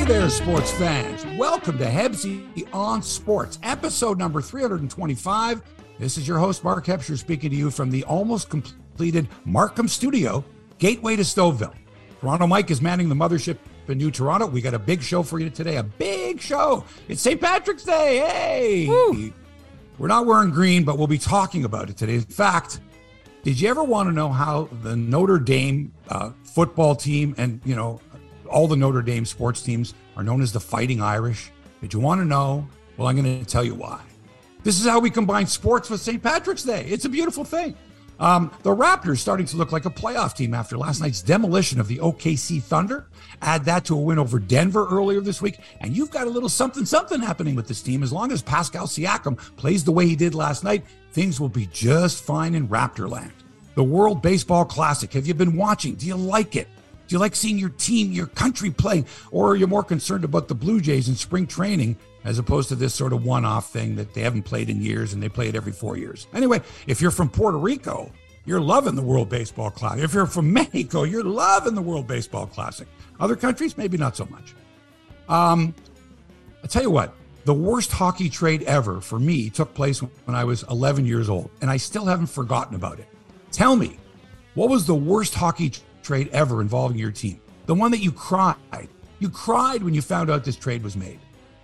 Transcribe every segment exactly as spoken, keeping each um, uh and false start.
there, sports fans. Welcome to Hebsy on Sports, episode number three hundred twenty-five. This is your host, Mark Hebscher, speaking to you from the almost completed Markham studio, gateway to Stouffville. Toronto Mike is manning the mothership in New Toronto. We got a big show for you today, a big show. It's Saint Patrick's Day. Hey! Woo. We're not wearing green, but we'll be talking about it today. In fact, did you ever want to know how the Notre Dame uh, football team and, you know, all the Notre Dame sports teams are known as the Fighting Irish? Did you want to know? Well, I'm going to tell you why. This is how we combine sports with Saint Patrick's Day. It's a beautiful thing. Um, the Raptors starting to look like a playoff team after last night's demolition of the O K C Thunder. Add that to a win over Denver earlier this week, and you've got a little something-something happening with this team. As long as Pascal Siakam plays the way he did last night, things will be just fine in Raptorland. The World Baseball Classic. Have you been watching? Do you like it? Do you like seeing your team, your country playing? Or are you more concerned about the Blue Jays in spring training as opposed to this sort of one-off thing that they haven't played in years and they play it every four years? Anyway, if you're from Puerto Rico, you're loving the World Baseball Classic. If you're from Mexico, you're loving the World Baseball Classic. Other countries, maybe not so much. Um, I'll tell you what, the worst hockey trade ever for me took place when I was eleven years old, and I still haven't forgotten about it. Tell me, what was the worst hockey trade? trade ever involving your team? The one that you cried. You cried when you found out this trade was made.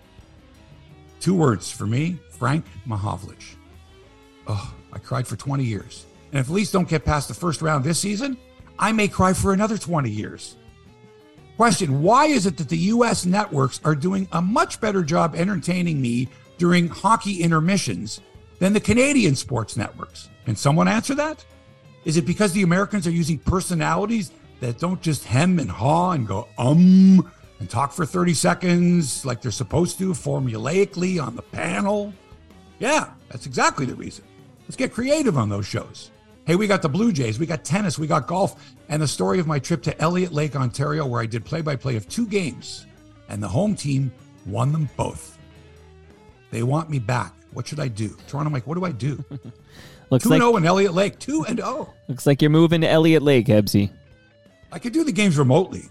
Two words for me, Frank Mahovlich. Oh, I cried for twenty years. And if the Leafs don't get past the first round this season, I may cry for another twenty years. Question, why is it that the U S networks are doing a much better job entertaining me during hockey intermissions than the Canadian sports networks? Can someone answer that? Is it because the Americans are using personalities that don't just hem and haw and go um and talk for thirty seconds like they're supposed to formulaically on the panel? Yeah, that's exactly the reason. Let's get creative on those shows. Hey, we got the Blue Jays, we got tennis, we got golf, and the story of my trip to Elliott Lake, Ontario, where I did play-by-play of two games, and the home team won them both. They want me back. What should I do? Toronto Mike, what do I do? Looks two and like, oh in Elliott Lake, two and oh. Looks like you're moving to Elliott Lake, Hebsy. I could do the games remotely.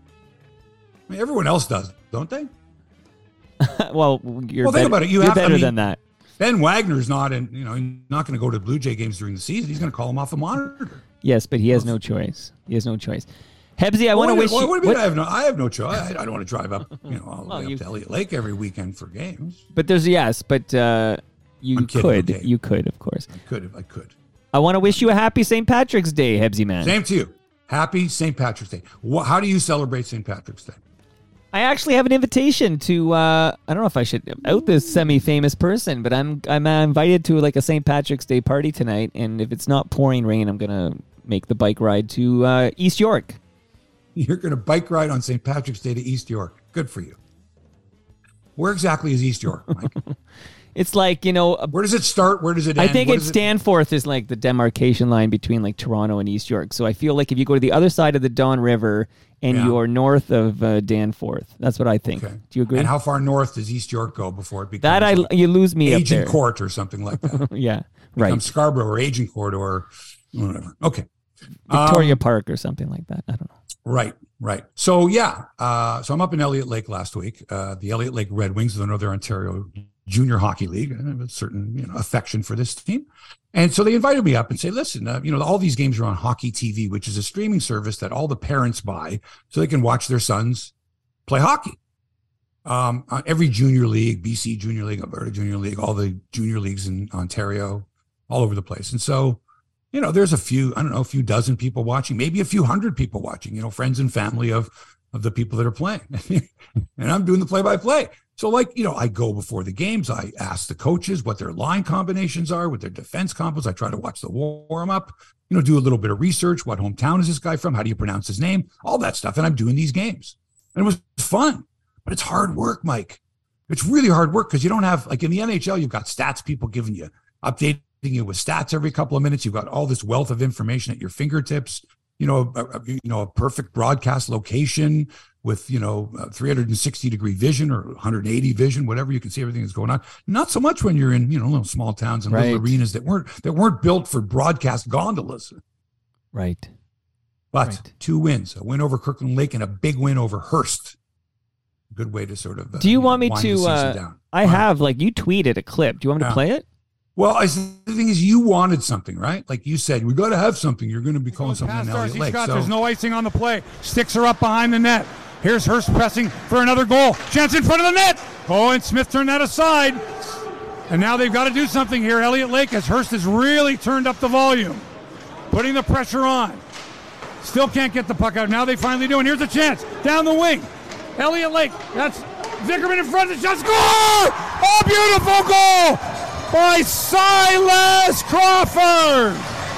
I mean, everyone else does, don't they? well, you're, well, better, think about it. You you're have, better I mean, than that. Ben Wagner's not, in, you know, he's not going to go to Blue Jay games during the season. He's going to call him off a monitor. Yes, but he has no choice. He has no choice. Hebsy, I well, want to wish what, you... What do you mean I have no, I have no choice? I, I don't want to drive up, you know, all the well, way up you, to Elliott Lake every weekend for games. But there's, yes, but uh, you I'm kidding, could. okay. You could, of course. I could if I could. I want to wish you a happy Saint Patrick's Day, Hebsy man. Same to you. Happy Saint Patrick's Day. What, how do you celebrate Saint Patrick's Day? I actually have an invitation to, uh, I don't know if I should out this semi-famous person, but I'm I'm uh, invited to like a Saint Patrick's Day party tonight, and if it's not pouring rain, I'm going to make the bike ride to uh, East York. You're going to bike ride on Saint Patrick's Day to East York. Good for you. Where exactly is East York, Mike? It's like, you know... Where does it start? Where does it end? I think what it's Danforth is like the demarcation line between like Toronto and East York. So I feel like if you go to the other side of the Don River and yeah. you're north of uh, Danforth, that's what I think. Okay. Do you agree? And how far north does East York go before it becomes... That I, like you lose me up there. Agincourt or something like that. yeah, right. Becomes Scarborough or Agincourt or whatever. Okay. Victoria um, Park or something like that. I don't know. Right, right. So, yeah. Uh, so I'm up in Elliott Lake last week. Uh, the Elliott Lake Red Wings of the Northern Ontario Junior Hockey League. I have a certain, you know, affection for this team. And so they invited me up and say, listen, uh, you know, all these games are on Hockey T V, which is a streaming service that all the parents buy so they can watch their sons play hockey. Um, on every junior league, B C Junior League, Alberta Junior League, all the junior leagues in Ontario, all over the place. And so, you know, there's a few, I don't know, a few dozen people watching, maybe a few hundred people watching, you know, friends and family of, of the people that are playing. And I'm doing the play-by-play. So, like, you know, I go before the games. I ask the coaches what their line combinations are, what their defense combos. I try to watch the warm-up, you know, do a little bit of research. What hometown is this guy from? How do you pronounce his name? All that stuff. And I'm doing these games. And it was fun. But it's hard work, Mike. It's really hard work because you don't have, like in the N H L, you've got stats people giving you, updating you with stats every couple of minutes. You've got all this wealth of information at your fingertips. You know, a, a, you know, a perfect broadcast location with, you know, three hundred sixty degree vision or one hundred eighty vision, whatever. You can see everything that's going on. Not so much when you're in, you know, little small towns and right. little arenas that weren't that weren't built for broadcast gondolas. Right. But right. two wins, a win over Kirkland Lake and a big win over Hearst. good way to sort of. Uh, Do you want me wind the to? season Uh, down. I All right. have like you tweeted a clip. Do you want me to Yeah. play it? Well, I, the thing is, you wanted something, right? Like you said, we got to have something. You're going to be calling something in Elliott Lake. Scott, So, there's no icing on the play. Sticks are up behind the net. Here's Hurst pressing for another goal. Chance in front of the net. Oh, and Smith turned that aside. And now they've got to do something here. Elliott Lake, as Hurst has really turned up the volume, putting the pressure on. Still can't get the puck out. Now they finally do. And here's a chance down the wing. Elliott Lake. That's Vickerman in front of the shot. Score! Oh, beautiful goal by Silas Crawford.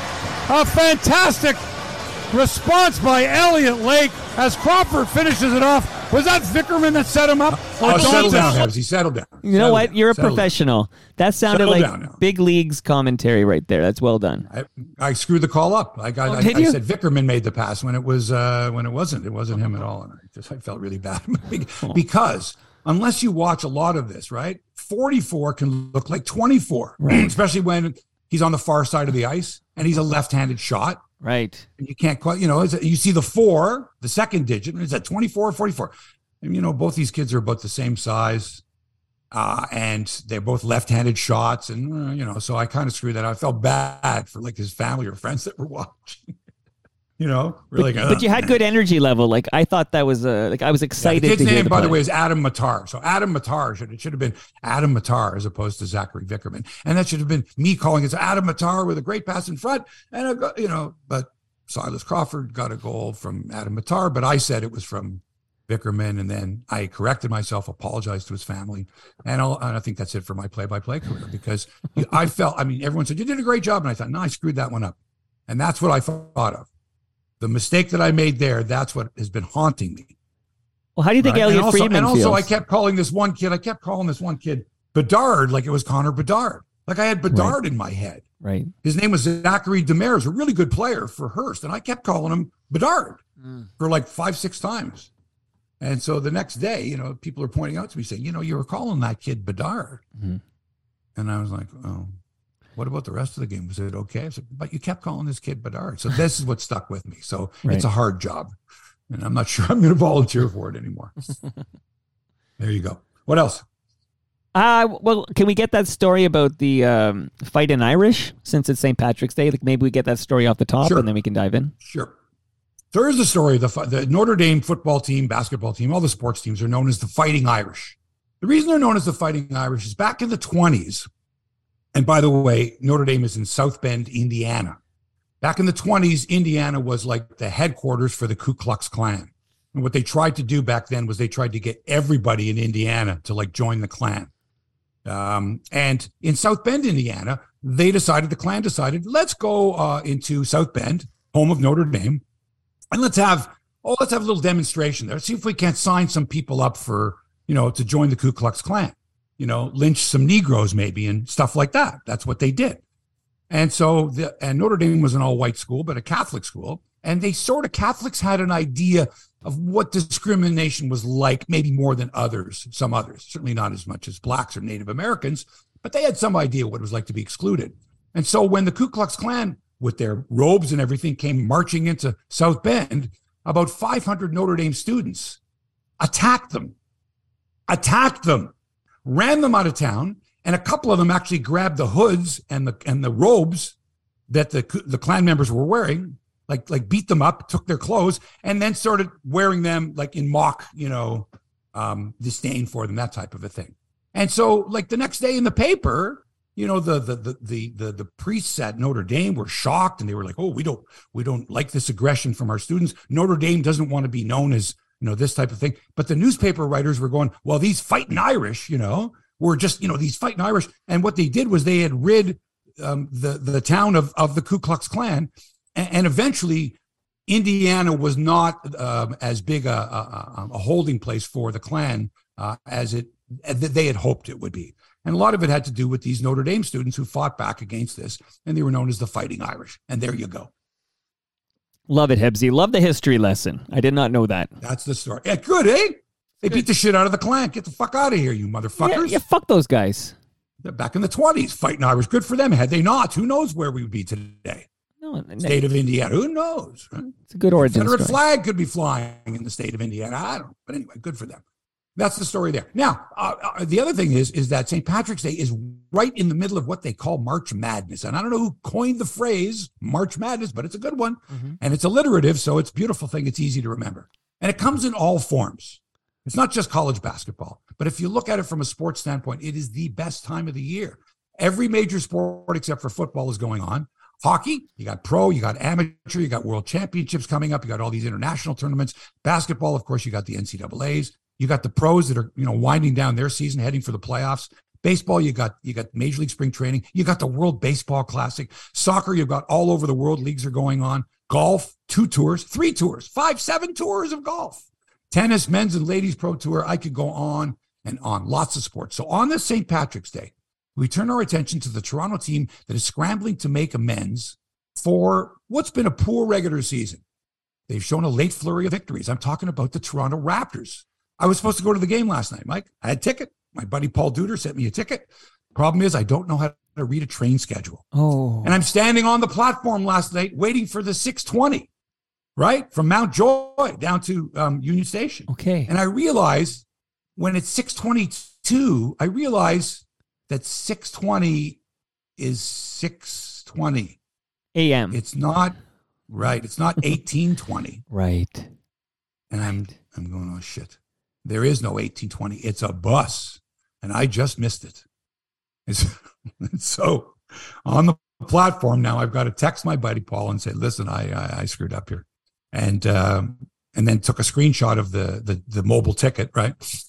A fantastic response by Elliott Lake as Crawford finishes it off. Was that Vickerman that set him up? Or oh, settle Johnson? down, Hebsy. Settle down. You know Settle what? down. You're a Settle down. professional. That sounded Settle like down now. big leagues commentary right there. That's well done. I, I screwed the call up. I got. Oh, I, did I you? said Vickerman made the pass when it was uh, when it wasn't. It wasn't him at all, and I just I felt really bad because unless you watch a lot of this, right? forty-four can look like twenty-four, Right. especially when he's on the far side of the ice and he's a left-handed shot. Right. And you can't quite, you know, it's, you see the four, the second digit, and it's at twenty-four or forty-four. And, you know, both these kids are about the same size. Uh, and they're both left-handed shots. And, uh, you know, so I kind of screwed that up. I felt bad for like his family or friends that were watching. You know, really. But, but you had good energy level. Like I thought that was uh, like I was Yeah, excited the kid's to hear name, the by the play. way, is Adam Matar. So Adam Matar should it should have been Adam Matar as opposed to Zachary Vickerman, and that should have been me calling it Adam Matar with a great pass in front, and a, go- you know, but Silas Crawford got a goal from Adam Matar, but I said it was from Vickerman, and then I corrected myself, apologized to his family, and, I'll, and I think that's it for my play-by-play career because I felt, I mean, everyone said you did a great job, and I thought, no, I screwed that one up, and that's what I thought of. The mistake that I made there, that's what has been haunting me. Well, how do you think Right? Elliot and also, Friedman and also feels? I kept calling this one kid, I kept calling this one kid Bedard like it was Connor Bedard. Like I had Bedard Right. in my head. Right. His name was Zachary Demers, a really good player for Hearst. And I kept calling him Bedard Mm. for like five, six times. And so the next day, you know, people are pointing out to me saying, you know, you were calling that kid Bedard. Mhm. And I was like, oh, what about the rest of the game? Was it okay? I said, but you kept calling this kid Bedard. So this is what stuck with me. So Right. it's a hard job. And I'm not sure I'm going to volunteer for it anymore. There you go. What else? Uh, well, can we get that story about the um, fight in Irish since it's Saint Patrick's Day? Like maybe we get that story off the top Sure. and then we can dive in. Sure. There is a story. The, fi- the Notre Dame football team, basketball team, all the sports teams are known as the Fighting Irish. The reason they're known as the Fighting Irish is back in the twenties. And by the way, Notre Dame is in South Bend, Indiana. Back in the twenties, Indiana was like the headquarters for the Ku Klux Klan. And what they tried to do back then was they tried to get everybody in Indiana to like join the Klan. Um, and in South Bend, Indiana, they decided, the Klan decided, let's go uh, into South Bend, home of Notre Dame, and let's have, oh, let's have a little demonstration there. See if we can't sign some people up for, you know, to join the Ku Klux Klan, you know, lynch some Negroes maybe and stuff like that. That's what they did. And so, the, and Notre Dame was an all-white school, but a Catholic school. And they sort of, Catholics had an idea of what discrimination was like, maybe more than others, some others, certainly not as much as blacks or Native Americans, but they had some idea what it was like to be excluded. And so when the Ku Klux Klan, with their robes and everything, came marching into South Bend, about five hundred Notre Dame students attacked them, attacked them, ran them out of town, and a couple of them actually grabbed the hoods and the and the robes that the the Klan members were wearing, like like beat them up, took their clothes, and then started wearing them like in mock, you know, um, disdain for them, that type of a thing. And so, like the next day in the paper, you know, the the the the the, the priests at Notre Dame were shocked, and they were like, "Oh, we don't we don't like this aggression from our students. Notre Dame doesn't want to be known as, you know, this type of thing." But the newspaper writers were going, "Well, these fighting Irish, you know, were just, you know, these fighting Irish." And what they did was they had rid um, the the town of of the Ku Klux Klan, and, and eventually Indiana was not um, as big a, a, a holding place for the Klan uh, as it as they had hoped it would be. And a lot of it had to do with these Notre Dame students who fought back against this, and they were known as the Fighting Irish. And there you go. Love it, Hebsy. Love the history lesson. I did not know that. That's the story. Yeah, good, eh? They beat the shit out of the Klan. Get the fuck out of here, you Yeah, motherfuckers. yeah, fuck those guys. They're back in the twenties, Fighting Irish. Good for them. Had they not, who knows where we would be today? No, State of Indiana. Who knows? Right? it's a good origin Confederate story. flag could be flying in the state of Indiana. I don't know. But anyway, good for them. That's the story there. Now, uh, uh, the other thing is, is that Saint Patrick's Day is right in the middle of what they call March Madness. And I don't know who coined the phrase March Madness, but it's a good one. Mm-hmm. And it's alliterative, so it's a beautiful thing. It's easy to remember. And it comes in all forms. It's not just college basketball. But if you look at it from a sports standpoint, it is the best time of the year. Every major sport except for football is going on. Hockey, you got pro, you got amateur, you got world championships coming up. You got all these international tournaments. Basketball, of course, you got the N C double A's. You got the pros that are, you know, winding down their season, heading for the playoffs. Baseball, you got you got Major League Spring Training. You got the World Baseball Classic. Soccer, you've got all over the world. Leagues are going on. Golf, two tours, three tours, five, seven tours of golf. Tennis, men's and ladies pro tour. I could go on and on. Lots of sports. So on this Saint Patrick's Day, we turn our attention to the Toronto team that is scrambling to make amends for what's been a poor regular season. They've shown a late flurry of victories. I'm talking about the Toronto Raptors. I was supposed to go to the game last night, Mike. I had a ticket. My buddy Paul Duder sent me a ticket. Problem is, I don't know how to read a train schedule. Oh. And I'm standing on the platform last night waiting for the six twenty, right? From Mount Joy down to um, Union Station. Okay. And I realize when it's six twenty-two, I realize that six twenty is six twenty A M. It's not, right. It's not eighteen twenty. Right. And I'm, I'm going, oh, shit. There is no eighteen twenty. It's a bus. And I just missed it. It's, so on the platform now, I've got to text my buddy Paul and say, listen, I I, I screwed up here. And um, and then took a screenshot of the, the the mobile ticket, right?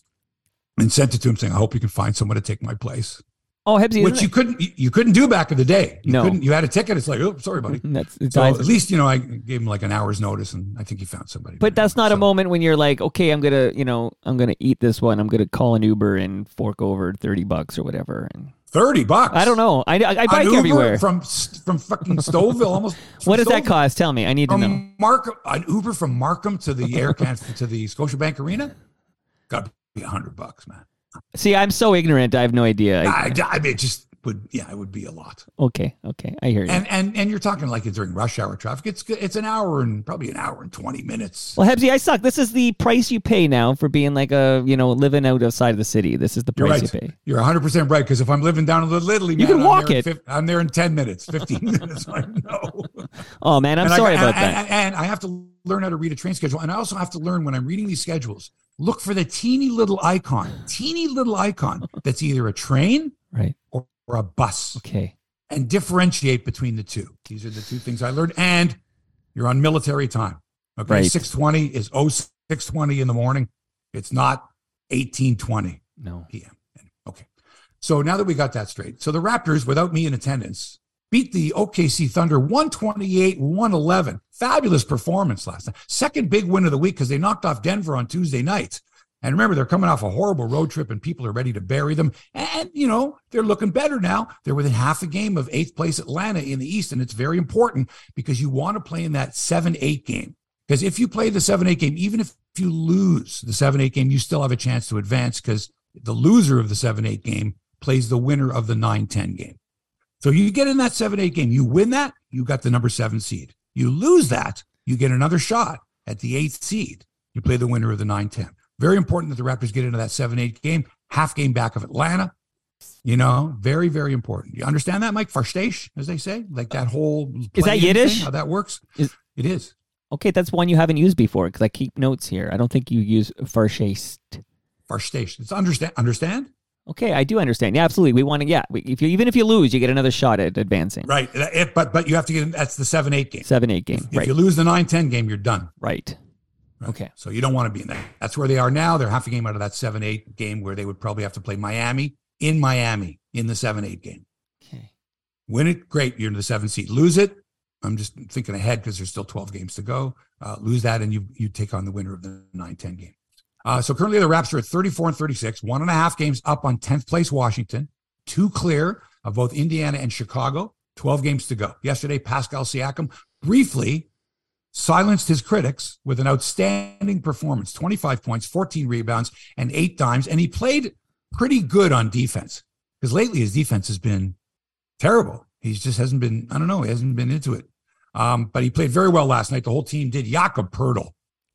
And sent it to him saying, I hope you can find someone to take my place. Oh, Hebsy, which you couldn't you couldn't do back in the day. You no. couldn't, you had a ticket. It's like, oh, sorry, buddy. That's, so at least, you know, I gave him like an hour's notice and I think he found somebody. But that's not so, a moment when you're like, okay, I'm going to, you know, I'm going to eat this one. I'm going to call an Uber and fork over thirty bucks or whatever. And thirty bucks? I don't know. I, I, I bike Uber everywhere. From from fucking Stouffville almost. What does Stouffville. that cost? Tell me. I need from to know. Markham, an Uber from Markham to the Air Can to the Scotiabank Arena? Got to be a hundred bucks, man. See, I'm so ignorant. I have no idea. I, I, I mean, it just would, yeah, it would be a lot. Okay, okay, I hear you. And and and you're talking like during rush hour traffic. It's it's an hour and probably an hour and twenty minutes. Well, Hebsy, I suck. This is the price you pay now for being like a, you know, living out outside of the city. This is the price You're right. you pay. You're one hundred percent right, because if I'm living down in Little Italy, you man, can I'm walk there it. in fifty, I'm there in ten minutes, fifteen minutes. I know. Oh man, I'm and sorry I, about and, that. And, and I have to learn how to read a train schedule, and I also have to learn when I'm reading these schedules. Look for the teeny little icon, teeny little icon that's either a train, right, or, or a bus. Okay. And differentiate between the two. These are the two things I learned. And you're on military time. Okay. Right. six twenty is oh six twenty in the morning. It's not eighteen twenty no. p m. Okay. So now that we got that straight. So the Raptors, without me in attendance, beat the O K C Thunder one twenty-eight one eleven. Fabulous performance last night. Second big win of the week because they knocked off Denver on Tuesday night. And remember, they're coming off a horrible road trip and people are ready to bury them. And, you know, they're looking better now. They're within half a game of eighth place Atlanta in the East. And it's very important because you want to play in that seven eight game. Because if you play the seven eight game, even if you lose the seven eight game, you still have a chance to advance because the loser of the seven eight game plays the winner of the nine ten game. So you get in that seven eight game, you win that, you got the number seven seed. You lose that, you get another shot at the eighth seed. You play the winner of the nine ten. Very important that the Raptors get into that seven eight game, half game back of Atlanta. You know, very, very important. You understand that, Mike? Verstehe, as they say? Like that whole... Is that Yiddish? Thing, how that works? Is, it is. Okay, that's one you haven't used before because I keep notes here. I don't think you use Verstehe. Verstehe. It's understand. Understand? Okay, I do understand. Yeah, absolutely. We want to, yeah. If you, even if you lose, you get another shot at advancing. Right. If, but but you have to get, that's the seven eight game. seven eight game, if, right. If you lose the nine ten game, you're done. Right. Right. Okay. So you don't want to be in that. That's where they are now. They're half a game out of that seven eight game where they would probably have to play Miami in Miami in the seven eight game. Okay. Win it, great. You're in the seven seed. Lose it. I'm just thinking ahead because there's still twelve games to go. Uh, lose that and you you take on the winner of the nine ten game. Uh, so currently the Raps are at thirty-four and thirty-six, one and a half games up on tenth place Washington, two clear of both Indiana and Chicago, twelve games to go. Yesterday, Pascal Siakam briefly silenced his critics with an outstanding performance, twenty-five points, fourteen rebounds, and eight dimes. And he played pretty good on defense because lately his defense has been terrible. He just hasn't been, I don't know, he hasn't been into it. Um, but he played very well last night. The whole team did. Jakob Poeltl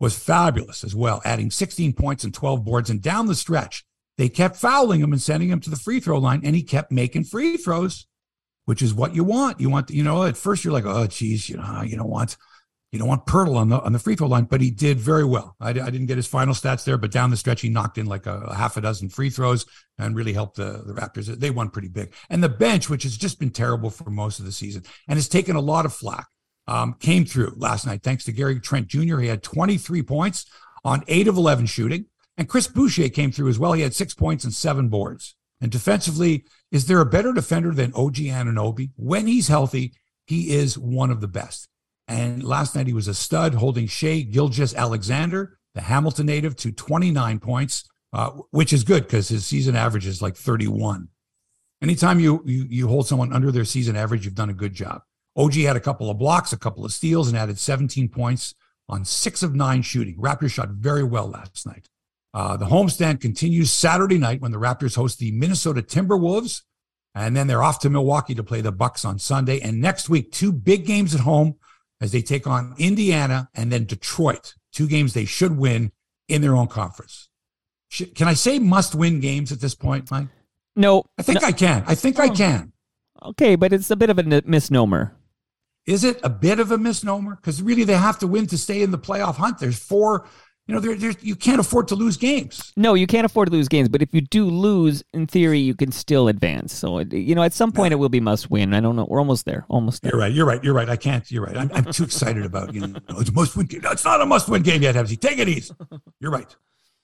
was fabulous as well, adding sixteen points and twelve boards. And down the stretch, they kept fouling him and sending him to the free throw line, and he kept making free throws, which is what you want. You want, you know, at first you're like, oh, geez, you know, you don't want, you don't want Pirtle on the on the free throw line, but he did very well. I, I didn't get his final stats there, but down the stretch, he knocked in like a, a half a dozen free throws and really helped the, the Raptors. They won pretty big. And the bench, which has just been terrible for most of the season and has taken a lot of flack, um, came through last night thanks to Gary Trent Junior He had twenty-three points on eight of eleven shooting. And Chris Boucher came through as well. He had six points and seven boards. And defensively, is there a better defender than O G Anunoby? When he's healthy, he is one of the best. And last night he was a stud, holding Shai Gilgeous-Alexander, the Hamilton native, to twenty-nine points, uh, which is good because his season average is like thirty-one. Anytime you, you you hold someone under their season average, you've done a good job. O G had a couple of blocks, a couple of steals, and added seventeen points on six of nine shooting. Raptors shot very well last night. Uh, the homestand continues Saturday night when the Raptors host the Minnesota Timberwolves, and then they're off to Milwaukee to play the Bucks on Sunday. And next week, two big games at home as they take on Indiana and then Detroit, two games they should win in their own conference. Should, can I say must-win games at this point, Mike? No. I think no. I can. I think oh. I can. Okay, but it's a bit of a n- misnomer. Is it a bit of a misnomer? Because really they have to win to stay in the playoff hunt. There's four... You know, there, there, you can't afford to lose games. No, you can't afford to lose games. But if you do lose, in theory, you can still advance. So, you know, at some point, yeah. it will be must win. I don't know. We're almost there. Almost there. You're right. You're right. You're right. I can't. You're right. I'm, I'm too excited about, you know, it's a must win game. No, it's not a must win game yet, Hebsy. Take it easy. You're right.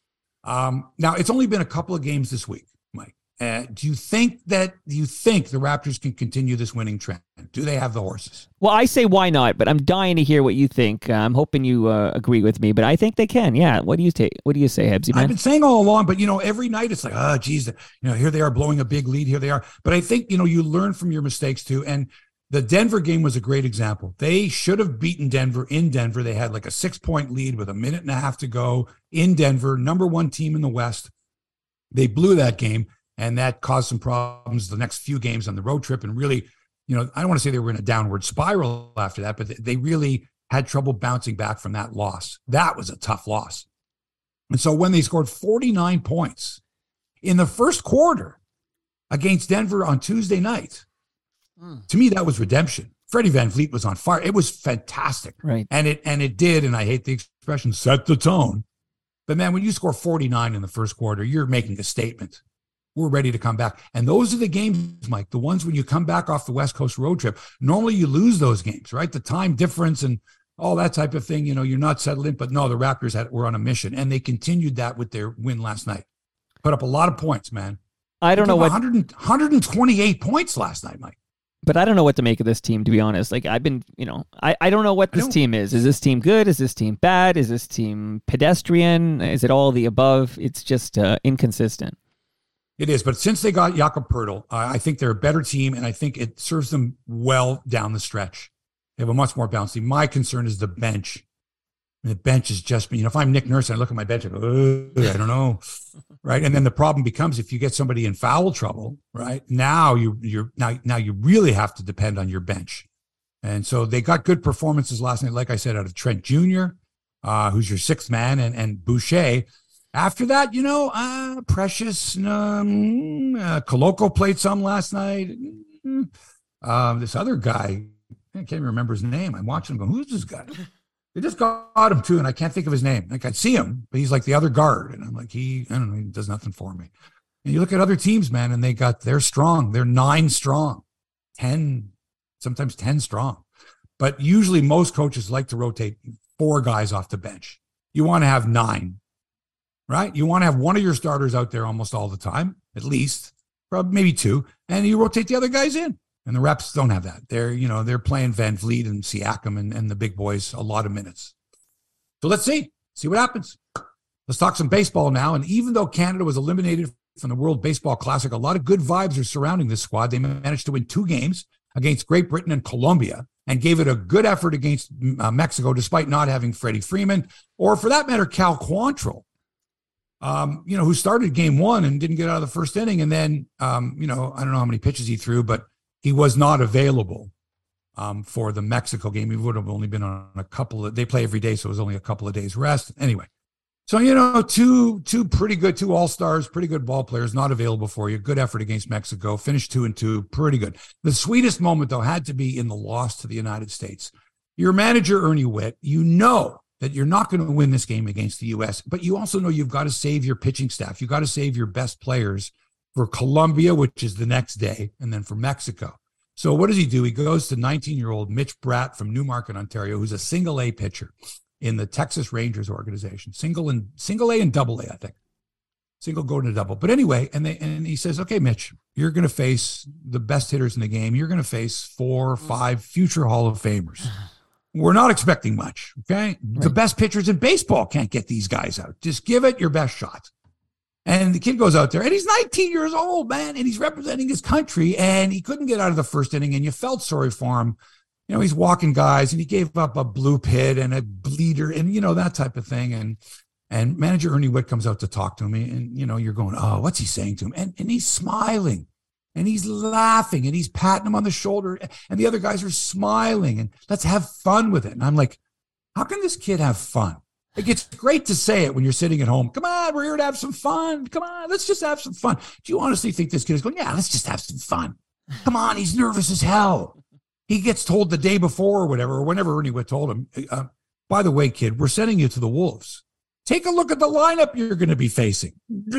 Um, now, it's only been a couple of games this week, Mike. Uh, do you think that do you think the Raptors can continue this winning trend? Do they have the horses? Well, I say why not, but I'm dying to hear what you think. Uh, I'm hoping you uh, agree with me, but I think they can. Yeah. What do you take? What do you say, Hebsy, man? I've been saying all along, but you know, every night it's like, oh, geez, you know, here they are blowing a big lead. Here they are. But I think you know, you learn from your mistakes too. And the Denver game was a great example. They should have beaten Denver in Denver. They had like a six point lead with a minute and a half to go in Denver, number one team in the West. They blew that game. And that caused some problems the next few games on the road trip. And really, you know, I don't want to say they were in a downward spiral after that, but they really had trouble bouncing back from that loss. That was a tough loss. And so when they scored forty-nine points in the first quarter against Denver on Tuesday night, mm. to me, that was redemption. Freddie VanVleet was on fire. It was fantastic. Right. And it, and it did, and I hate the expression, set the tone. But man, when you score forty-nine in the first quarter, you're making a statement. We're ready to come back. And those are the games, Mike, the ones when you come back off the West Coast road trip. Normally you lose those games, right? The time difference and all that type of thing, you know, you're not settled in. But no, the Raptors had, were on a mission, and they continued that with their win last night. Put up a lot of points, man. I don't know what... one hundred, one hundred twenty-eight points last night, Mike. But I don't know what to make of this team, to be honest. Like, I've been, you know, I, I don't know what this team is. Is this team good? Is this team bad? Is this team pedestrian? Is it all the above? It's just uh, inconsistent. It is, but since they got Jakob Poeltl, uh, I think they're a better team, and I think it serves them well down the stretch. They have a much more balanced team. My concern is the bench. And the bench is just, you know, if I'm Nick Nurse and I look at my bench, I go, I don't know, right? And then the problem becomes if you get somebody in foul trouble, right? Now you you're now now you really have to depend on your bench. And so they got good performances last night, like I said, out of Trent Junior, uh, who's your sixth man, and and Boucher. After that, you know, uh, Precious, um, uh, Koloko played some last night. Um, this other guy, I can't even remember his name. I'm watching him going, who's this guy? They just got him too, and I can't think of his name. Like, I'd see him, but he's like the other guard. And I'm like, he, I don't know, he does nothing for me. And you look at other teams, man, and they got, they're strong. They're nine strong, ten, sometimes ten strong. But usually most coaches like to rotate four guys off the bench. You want to have nine. Right? You want to have one of your starters out there almost all the time, at least, probably maybe two, and you rotate the other guys in. And the Raps don't have that. They're, you know, they're playing VanVleet and Siakam and, and the big boys a lot of minutes. So let's see, see what happens. Let's talk some baseball now. And even though Canada was eliminated from the World Baseball Classic, a lot of good vibes are surrounding this squad. They managed to win two games against Great Britain and Colombia and gave it a good effort against uh, Mexico, despite not having Freddie Freeman, or for that matter, Cal Quantrill. Um, you know, who started game one and didn't get out of the first inning. And then, um, you know, I don't know how many pitches he threw, but he was not available um, for the Mexico game. He would have only been on a couple of, they play every day, so it was only a couple of days rest. Anyway, so, you know, two, two pretty good, two all-stars, pretty good ball players, not available for you. Good effort against Mexico. Finished two and two, pretty good. The sweetest moment, though, had to be in the loss to the United States. Your manager, Ernie Witt, you know that you're not going to win this game against the U S, but you also know you've got to save your pitching staff. You've got to save your best players for Colombia, which is the next day, and then for Mexico. So what does he do? He goes to nineteen-year-old Mitch Bratt from Newmarket, Ontario, who's a single A pitcher in the Texas Rangers organization, single and single A and double A, I think. Single go to double. But anyway, and they and he says, okay, Mitch, you're going to face the best hitters in the game. You're going to face four or five future Hall of Famers. We're not expecting much, okay? Right. The best pitchers in baseball can't get these guys out. Just give it your best shot. And the kid goes out there, and he's nineteen years old, man, and he's representing his country, and he couldn't get out of the first inning, and you felt sorry for him. You know, he's walking guys, and he gave up a blue pit and a bleeder and, you know, that type of thing. And and manager Ernie Witt comes out to talk to me, and, you know, you're going, oh, what's he saying to him? And, and he's smiling, and he's laughing, and he's patting him on the shoulder, and the other guys are smiling, and let's have fun with it. And I'm like, how can this kid have fun? Like, it's great to say it when you're sitting at home. Come on, we're here to have some fun. Come on, let's just have some fun. Do you honestly think this kid is going, yeah, let's just have some fun? Come on, he's nervous as hell. He gets told the day before or whatever, or whenever Ernie Witt told him, uh, by the way, kid, we're sending you to the Wolves. Take a look at the lineup you're going to be facing.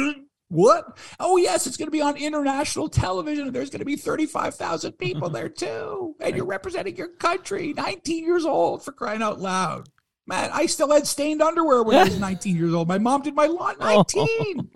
What? Oh, yes, it's going to be on international television. There's going to be thirty-five thousand people there, too. And you're representing your country, nineteen years old, for crying out loud. Man, I still had stained underwear when I was nineteen years old. My mom did my lawn at nineteen.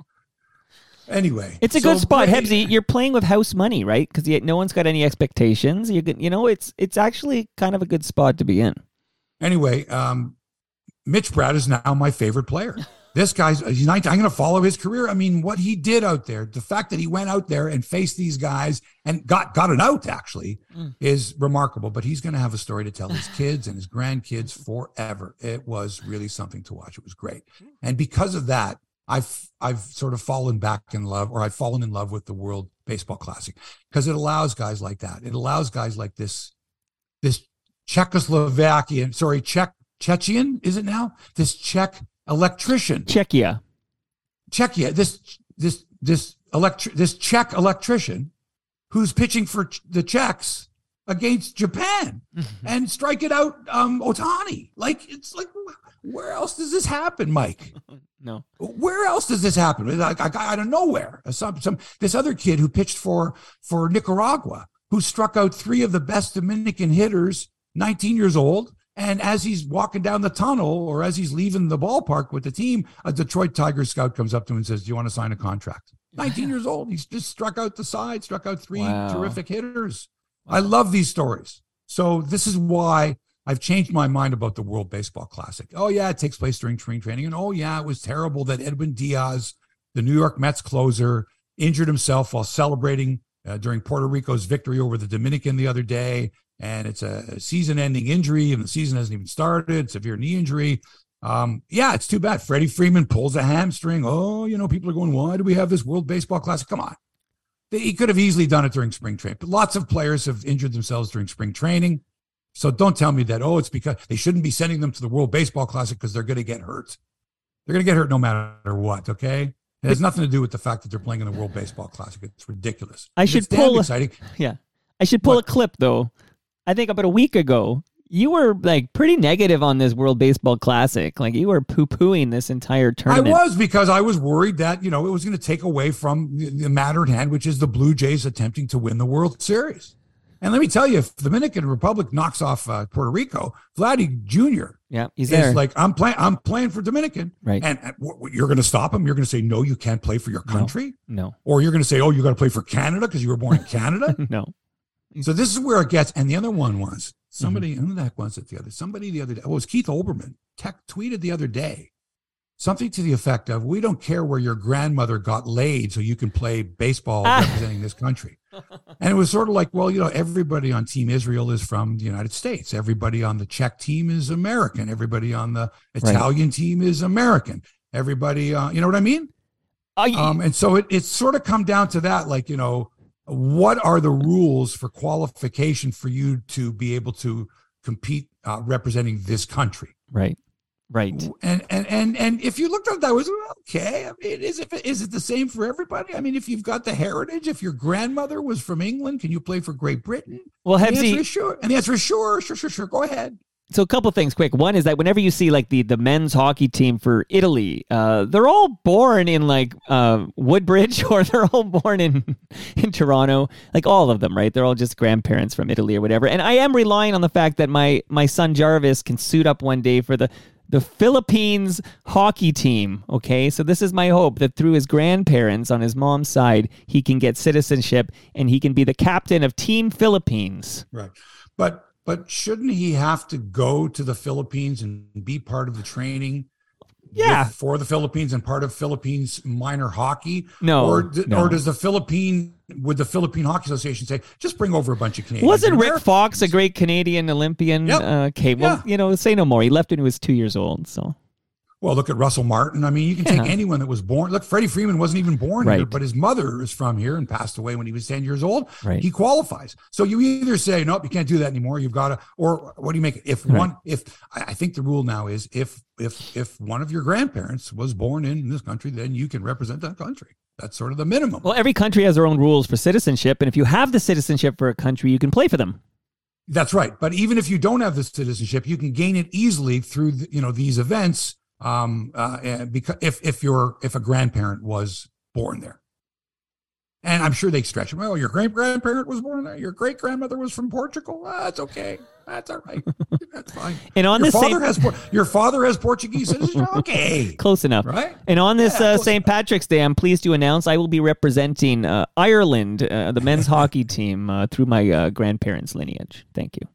Anyway. It's a so good spot. Brady, Hebsy, you're playing with house money, right? Because no one's got any expectations. You you know, it's it's actually kind of a good spot to be in. Anyway, um, Mitch Bratt is now my favorite player. This guy's, he's nineteen. I'm going to follow his career. I mean, what he did out there, the fact that he went out there and faced these guys and got, got it out, actually, mm. is remarkable. But he's going to have a story to tell his kids and his grandkids forever. It was really something to watch. It was great. And because of that, I've I've sort of fallen back in love, or I've fallen in love with the World Baseball Classic, because it allows guys like that. It allows guys like this, this Czechoslovakian, sorry, Czech, Chechen, is it now? This Czech electrician. Czechia. Czechia, this this this electric this Czech electrician who's pitching for the Czechs against Japan mm-hmm. and strike it out um Ohtani. Like, it's like, where else does this happen, Mike? No. Where else does this happen? Like, I got out of nowhere. Some some this other kid who pitched for for Nicaragua, who struck out three of the best Dominican hitters, nineteen years old. And as he's walking down the tunnel, or as he's leaving the ballpark with the team, a Detroit Tigers scout comes up to him and says, do you want to sign a contract? nineteen years old. He's just struck out the side, struck out three wow. terrific hitters. Wow. I love these stories. So this is why I've changed my mind about the World Baseball Classic. Oh, yeah, it takes place during spring training. And, oh, yeah, it was terrible that Edwin Diaz, the New York Mets closer, injured himself while celebrating uh, during Puerto Rico's victory over the Dominican the other day. And it's a season-ending injury, and the season hasn't even started, severe knee injury. Um, yeah, it's too bad. Freddie Freeman pulls a hamstring. Oh, you know, people are going, why do we have this World Baseball Classic? Come on. He could have easily done it during spring training. But lots of players have injured themselves during spring training. So don't tell me that, oh, it's because they shouldn't be sending them to the World Baseball Classic because they're going to get hurt. They're going to get hurt no matter what, okay? It has nothing to do with the fact that they're playing in the World Baseball Classic. It's ridiculous. I should it's pull damn exciting. Yeah. I should pull what? a clip, though. I think about a week ago, you were like pretty negative on this World Baseball Classic. Like, you were poo-pooing this entire tournament. I was, because I was worried that, you know, it was going to take away from the matter at hand, which is the Blue Jays attempting to win the World Series. And let me tell you, if the Dominican Republic knocks off uh, Puerto Rico, Vladdy Junior yeah, he's there. Is like, I'm playing. I'm playing for Dominican, right? And uh, w- you're going to stop him. You're going to say, no, you can't play for your country. No, no. Or you're going to say, oh, you got to play for Canada because you were born in Canada. No. So this is where it gets. And the other one was somebody. Mm-hmm. Who the heck was it? The other somebody the other day. Oh, it was Keith Olbermann. Tech tweeted the other day something to the effect of, we don't care where your grandmother got laid so you can play baseball representing this country. And it was sort of like, well, you know, everybody on Team Israel is from the United States. Everybody on the Czech team is American. Everybody on the Italian right. team is American. Everybody, uh, you know what I mean? Uh, um, and so it, it's sort of come down to that, like, you know, what are the rules for qualification for you to be able to compete uh, representing this country? Right. Right. And and and and if you looked at that, was okay. I mean, is it is it the same for everybody? I mean, if you've got the heritage, if your grandmother was from England, can you play for Great Britain? Well, the Hebsy, answer is sure. And the answer is sure, sure, sure, sure. Go ahead. So a couple things quick. One is that whenever you see like the, the men's hockey team for Italy, uh, they're all born in like uh, Woodbridge or they're all born in, in Toronto, like all of them, right? They're all just grandparents from Italy or whatever. And I am relying on the fact that my, my son Jarvis can suit up one day for the, the Philippines hockey team, okay? So this is my hope that through his grandparents on his mom's side, he can get citizenship and he can be the captain of Team Philippines. Right. But... But shouldn't he have to go to the Philippines and be part of the training yeah. with, for the Philippines and part of Philippines minor hockey? No, or, d- no. or does the Philippine, would the Philippine Hockey Association say, just bring over a bunch of Canadians? Wasn't Rick Fox a great Canadian Olympian? Yep. Uh, okay, well, yeah. you know, say no more. He left when he was two years old, so... Well, look at Russell Martin. I mean, you can take Yeah. anyone that was born. Look, Freddie Freeman wasn't even born Right. here, but his mother is from here and passed away when he was ten years old. Right. He qualifies. So you either say, nope, you can't do that anymore. You've got to, or what do you make it? If Right. one, if I I think the rule now is if, if, if one of your grandparents was born in this country, then you can represent that country. That's sort of the minimum. Well, every country has their own rules for citizenship, and if you have the citizenship for a country, you can play for them. That's right. But even if you don't have the citizenship, you can gain it easily through, the, you know, these events. Um, uh, because if, if your, if a grandparent was born there, and I'm sure they stretch it. Well, your great grandparent was born there. Your great grandmother was from Portugal. Ah, that's okay. That's all right. That's fine. And on your the father same, has, Por- your father has Portuguese citizenship. Okay. close enough, Right? And on this Yeah, uh, close Saint Patrick's Day, I'm pleased to announce I will be representing uh, Ireland, uh, the men's hockey team, uh, through my uh, grandparents' lineage. Thank you.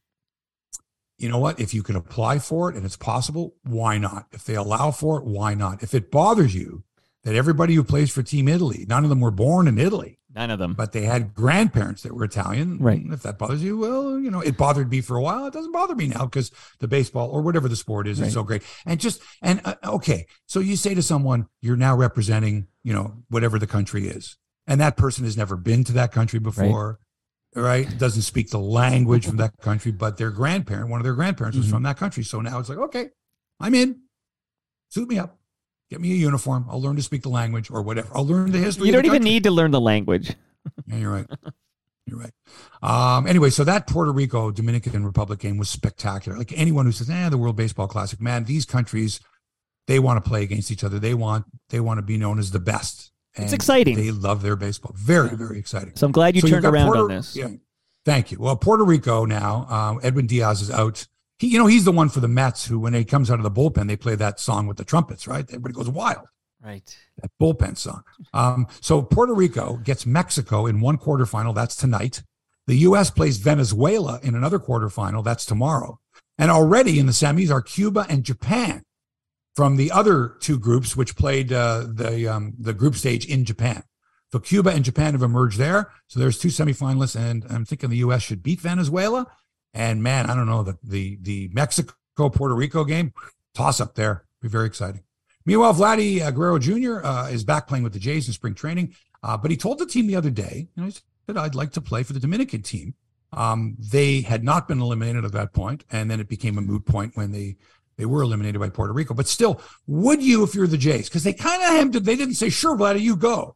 You know what? If you can apply for it and it's possible, why not? If they allow for it, why not? If it bothers you that everybody who plays for Team Italy, none of them were born in Italy, None of them. but they had grandparents that were Italian. Right. If that bothers you, well, you know, it bothered me for a while. It doesn't bother me now because the baseball or whatever the sport is Right. is so great. And just, and uh, okay, so you say to someone, you're now representing, you know, whatever the country is. And that person has never been to that country before. Right. Doesn't speak the language from that country, but their grandparent, one of their grandparents was Mhm. from that country. So now it's like, okay, I'm in. Suit me up. Get me a uniform. I'll learn to speak the language or whatever. I'll learn the history. You of the don't even country. need to learn the language. Yeah, you're right. You're right. Um, anyway, so that Puerto Rico Dominican Republic game was spectacular. Like anyone who says, eh, the World Baseball Classic, man, these countries, they want to play against each other. They want, they want to be known as the best. It's And exciting. They love their baseball. Very, very exciting. So I'm glad you So you've turned got around Puerto- on this. Yeah. Thank you. Well, Puerto Rico now, um, Edwin Diaz is out. He, you know, he's the one for the Mets who, when he comes out of the bullpen, they play that song with the trumpets, right? Everybody goes wild. Right. That bullpen song. Um, so Puerto Rico gets Mexico in one quarterfinal. That's tonight. The U S plays Venezuela in another quarterfinal. That's tomorrow. And already in the semis are Cuba and Japan from the other two groups, which played uh, the um, the group stage in Japan. So Cuba and Japan have emerged there. So there's two semifinalists, and I'm thinking the U S should beat Venezuela. And man, I don't know, the the the Mexico-Puerto Rico game, toss up there. Be very exciting. Meanwhile, Vladdy uh, Guerrero Junior Uh, is back playing with the Jays in spring training. Uh, but he told the team the other day, you know, he said, I'd like to play for the Dominican team. Um, they had not been eliminated at that point, and then it became a moot point when they They were eliminated by Puerto Rico. But still, would you if you're the Jays? Because they kind of have to, they didn't say, sure, Vladdy, you go.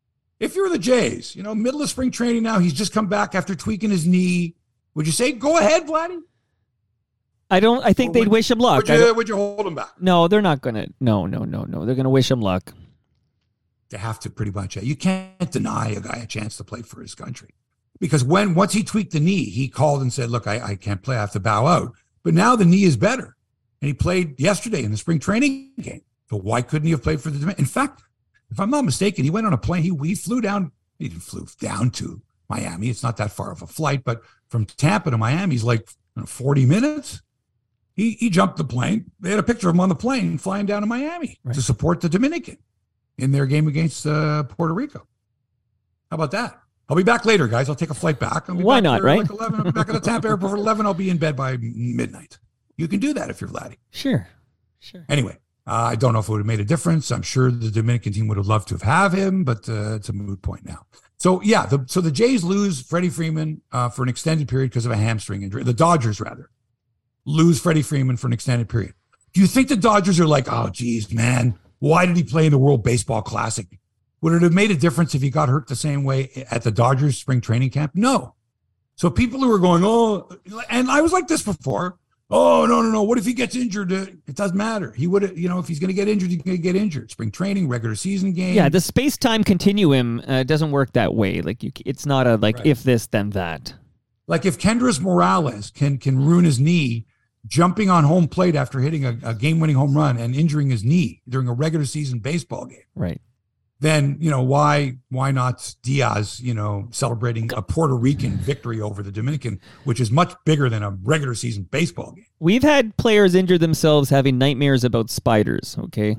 If you're the Jays, you know, middle of spring training now, he's just come back after tweaking his knee. Would you say, go ahead, Vladdy? I don't. I think Or they'd would- wish him luck. Would I you, don't- would you hold him back? no, they're not gonna. No, no, no, no. They're gonna wish him luck. They have to pretty much. You can't deny a guy a chance to play for his country. Because when, once he tweaked the knee, he called and said, look, I, I can't play. I have to bow out. But now the knee is better. And he played yesterday in the spring training game. So why couldn't he have played for the Dominican? In fact, if I'm not mistaken, he went on a plane. He, he flew down. He didn't flew down to Miami. It's not that far of a flight, but from Tampa to Miami is like you know, forty minutes. He he jumped the plane. They had a picture of him on the plane flying down to Miami Right. to support the Dominican in their game against uh, Puerto Rico. How about that? I'll be back later, guys. I'll take a flight back. I'll be Why back not, there right? Like eleven. I'll be back at the Tampa airport for eleven. I'll be in bed by midnight. You can do that if you're Vladdy. Sure, sure. Anyway, uh, I don't know if it would have made a difference. I'm sure the Dominican team would have loved to have have him, but uh, it's a moot point now. So yeah, the, so the Jays lose Freddie Freeman uh, for an extended period because of a hamstring injury. The Dodgers rather lose Freddie Freeman for an extended period. Do you think the Dodgers are like, oh geez, man, why did he play in the World Baseball Classic? Would it have made a difference if he got hurt the same way at the Dodgers spring training camp? No. So people who are going, oh, and I was like this before. Oh, no, no, no. What if he gets injured? It doesn't matter. He would, you know, if he's going to get injured, he's going to get injured. Spring training, regular season game. Yeah, the space-time continuum uh, doesn't work that way. Like, you, it's not a, like, right. if this, then that. Like, if Kendrys Morales can can ruin his knee jumping on home plate after hitting a, a game-winning home run and injuring his knee during a regular season baseball game. Right. Then, you know, why why not Diaz, you know, celebrating a Puerto Rican victory over the Dominican, which is much bigger than a regular season baseball game. We've had players injure themselves having nightmares about spiders, okay?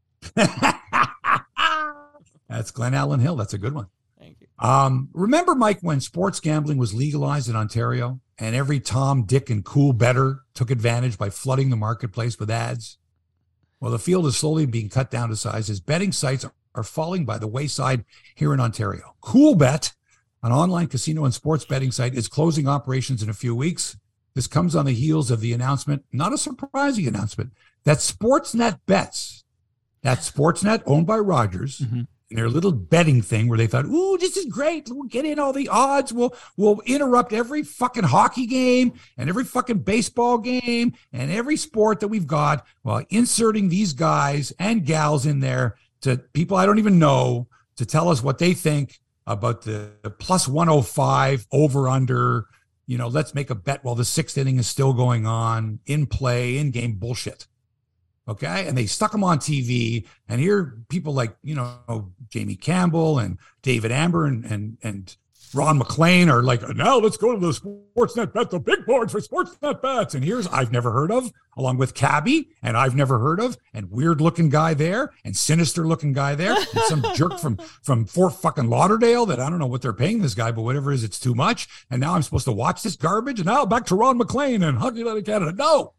That's Glenn Allen Hill. That's a good one. Thank you. Um, remember, Mike, when sports gambling was legalized in Ontario and every Tom, Dick, and cool better took advantage by flooding the marketplace with ads? Well, the field is slowly being cut down to size as betting sites are falling by the wayside here in Ontario. Coolbet, an online casino and sports betting site, is closing operations in a few weeks. This comes on the heels of the announcement, not a surprising announcement, that Sportsnet Bets, that Sportsnet owned by Rogers, Mm-hmm. in their little betting thing where they thought, ooh, this is great. We'll get in all the odds. We'll, we'll interrupt every fucking hockey game and every fucking baseball game and every sport that we've got while inserting these guys and gals in there to people I don't even know to tell us what they think about the, the plus one oh five over under, you know, let's make a bet while the sixth inning is still going on, in play, in game bullshit. Okay. And they stuck them on T V, and here people like, you know, Jamie Campbell and David Amber and, and, and Ron McLean are like, now let's go to the Sportsnet Bet, the big boards for Sportsnet Bets. And here's, I've never heard of, along with Cabby, and I've never heard of, and weird looking guy there, and sinister looking guy there, and some jerk from, from Fort fucking Lauderdale that I don't know what they're paying this guy, but whatever it is, it's too much. And now I'm supposed to watch this garbage. And now back to Ron McLean and Hockey Night in Canada. No.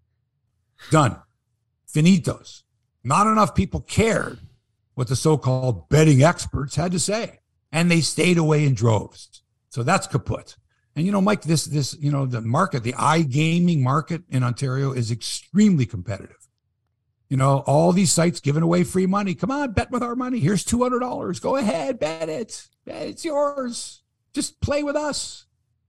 Done. Finitos. Not enough people cared what the so-called betting experts had to say. And they stayed away in droves. So that's kaput. And, you know, Mike, this, this, you know, the market, the iGaming market in Ontario is extremely competitive. You know, all these sites giving away free money. Come on, bet with our money. Here's two hundred dollars. Go ahead, bet it. Bet it's yours. Just play with us.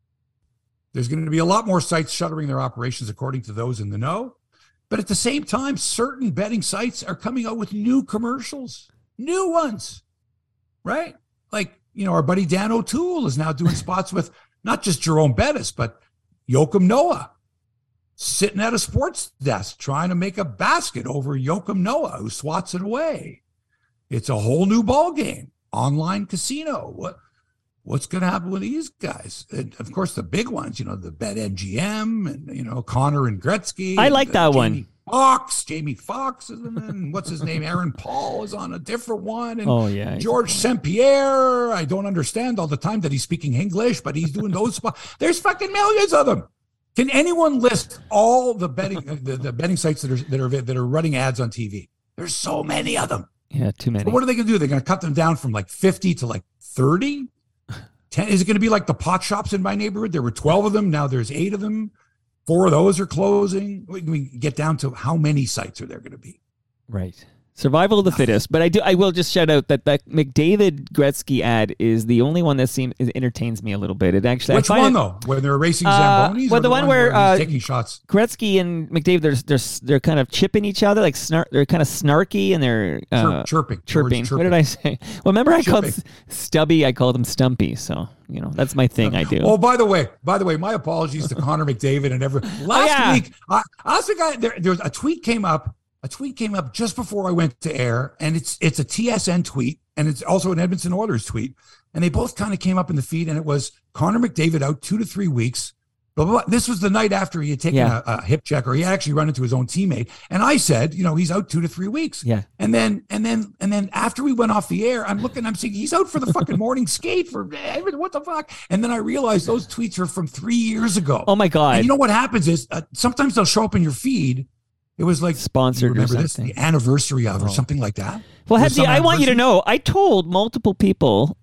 There's going to be a lot more sites shuttering their operations according to those in the know. But at the same time, certain betting sites are coming out with new commercials, new ones, right? Like, you know, our buddy Dan O'Toole is now doing spots with not just Jerome Bettis, but Joakim Noah sitting at a sports desk trying to make a basket over Joakim Noah, who swats it away. It's a whole new ball game. Online casino. What what's going to happen with these guys? And of course, the big ones, you know, the BetMGM and, you know, Connor and Gretzky. I like that Jamie one. Fox, Jamie Fox is in it, and what's his name? Aaron Paul is on a different one. And Oh, yeah. George Saint Pierre, I don't understand all the time that he's speaking English, but he's doing those spots. There's fucking millions of them. Can anyone list all the betting the, the betting sites that are that are that are running ads on T V? There's so many of them. Yeah, too many. But what are they going to do? They're going to cut them down from like fifty to like thirty? ten Is it going to be like the pot shops in my neighborhood? There were twelve of them. Now there's eight of them. Four of those are closing. We can get down to how many sites are there going to be? Right. Survival of the fittest. But I do. I will just shout out that that McDavid Gretzky ad is the only one that seems it entertains me a little bit. It actually. Which I find one it, though? When they're racing Uh, Zambonis? well, or the one where, he's uh, taking shots. Gretzky and McDavid, they're they're they're kind of chipping each other, like snar- they're kind of snarky and they're uh, Chirp, chirping. chirping. chirping. What did I say? Well, remember I called Chipping. Stubby. I called him Stumpy. So you know that's my thing. I do. Oh, by the way, by the way, my apologies to Connor McDavid and everyone. Last yeah. week, I, I also got there. There was a tweet came up. A tweet came up just before I went to air, and it's it's a T S N tweet, and it's also an Edmonton Oilers tweet, and they both kind of came up in the feed, and it was Connor McDavid out two to three weeks. Blah, blah, blah. This was the night after he had taken Yeah. a, a hip check, or he had actually run into his own teammate, and I said, you know, he's out two to three weeks. Yeah. And then and then and then after we went off the air, I'm looking, I'm saying he's out for the fucking morning skate for what the fuck, and then I realized those tweets are from three years ago. Oh my god! And you know what happens is uh, sometimes they'll show up in your feed. It was like Sponsored you remember or this, something. the anniversary of, or Oh. something like that. Well, There's Hebsy, some I want you to anniversary. know, I told multiple people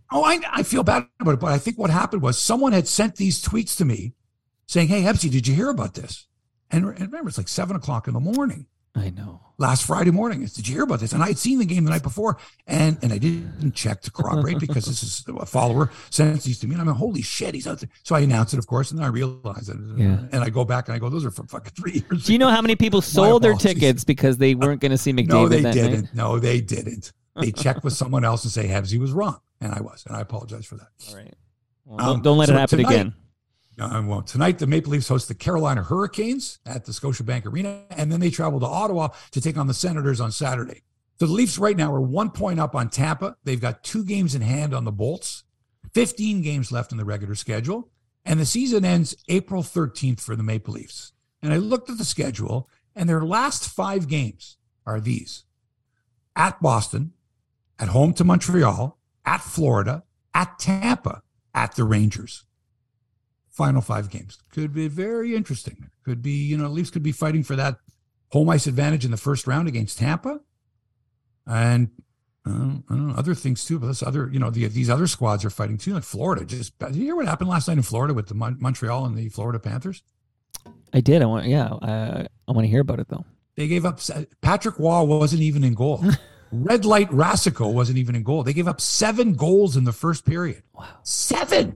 Oh, I, I feel bad about it, but I think what happened was someone had sent these tweets to me saying, hey, Hebsy, did you hear about this? And, and remember, it's like seven o'clock in the morning. I know. Last Friday morning. Did you hear about this? And I had seen the game the night before, and, and I didn't check to corroborate because this is a follower sent these to me. And I'm like, holy shit, he's out there. So I announced it, of course, and then I realized it. Yeah. And I go back and I go, those are from fucking three years Do you know how many people sold their tickets because they weren't going to see McDavid no, they that didn't. night? No, they didn't. They checked with someone else and say Hebsy was wrong. And I was, and I apologize for that. All right. Well, don't, Um, don't let so it happen tonight- again. No, I won't. Tonight, the Maple Leafs host the Carolina Hurricanes at the Scotiabank Arena, and then they travel to Ottawa to take on the Senators on Saturday. So the Leafs right now are one point up on Tampa. They've got two games in hand on the Bolts, fifteen games left in the regular schedule, and the season ends April thirteenth for the Maple Leafs. And I looked at the schedule, and their last five games are these: at Boston, at home to Montreal, at Florida, at Tampa, at the Rangers. Final five games. Could be very interesting. Could be, you know, Leafs could be fighting for that home ice advantage in the first round against Tampa. And uh, I don't know, other things too, but this other, you know, the, these other squads are fighting too, like Florida. Just, did you hear what happened last night in Florida with the Mon- Montreal and the Florida Panthers? I did. I want, yeah, uh, I want to hear about it though. They gave up, Patrick Waugh wasn't even in goal. Red Light Rasico wasn't even in goal. They gave up seven goals in the first period. Wow. Seven.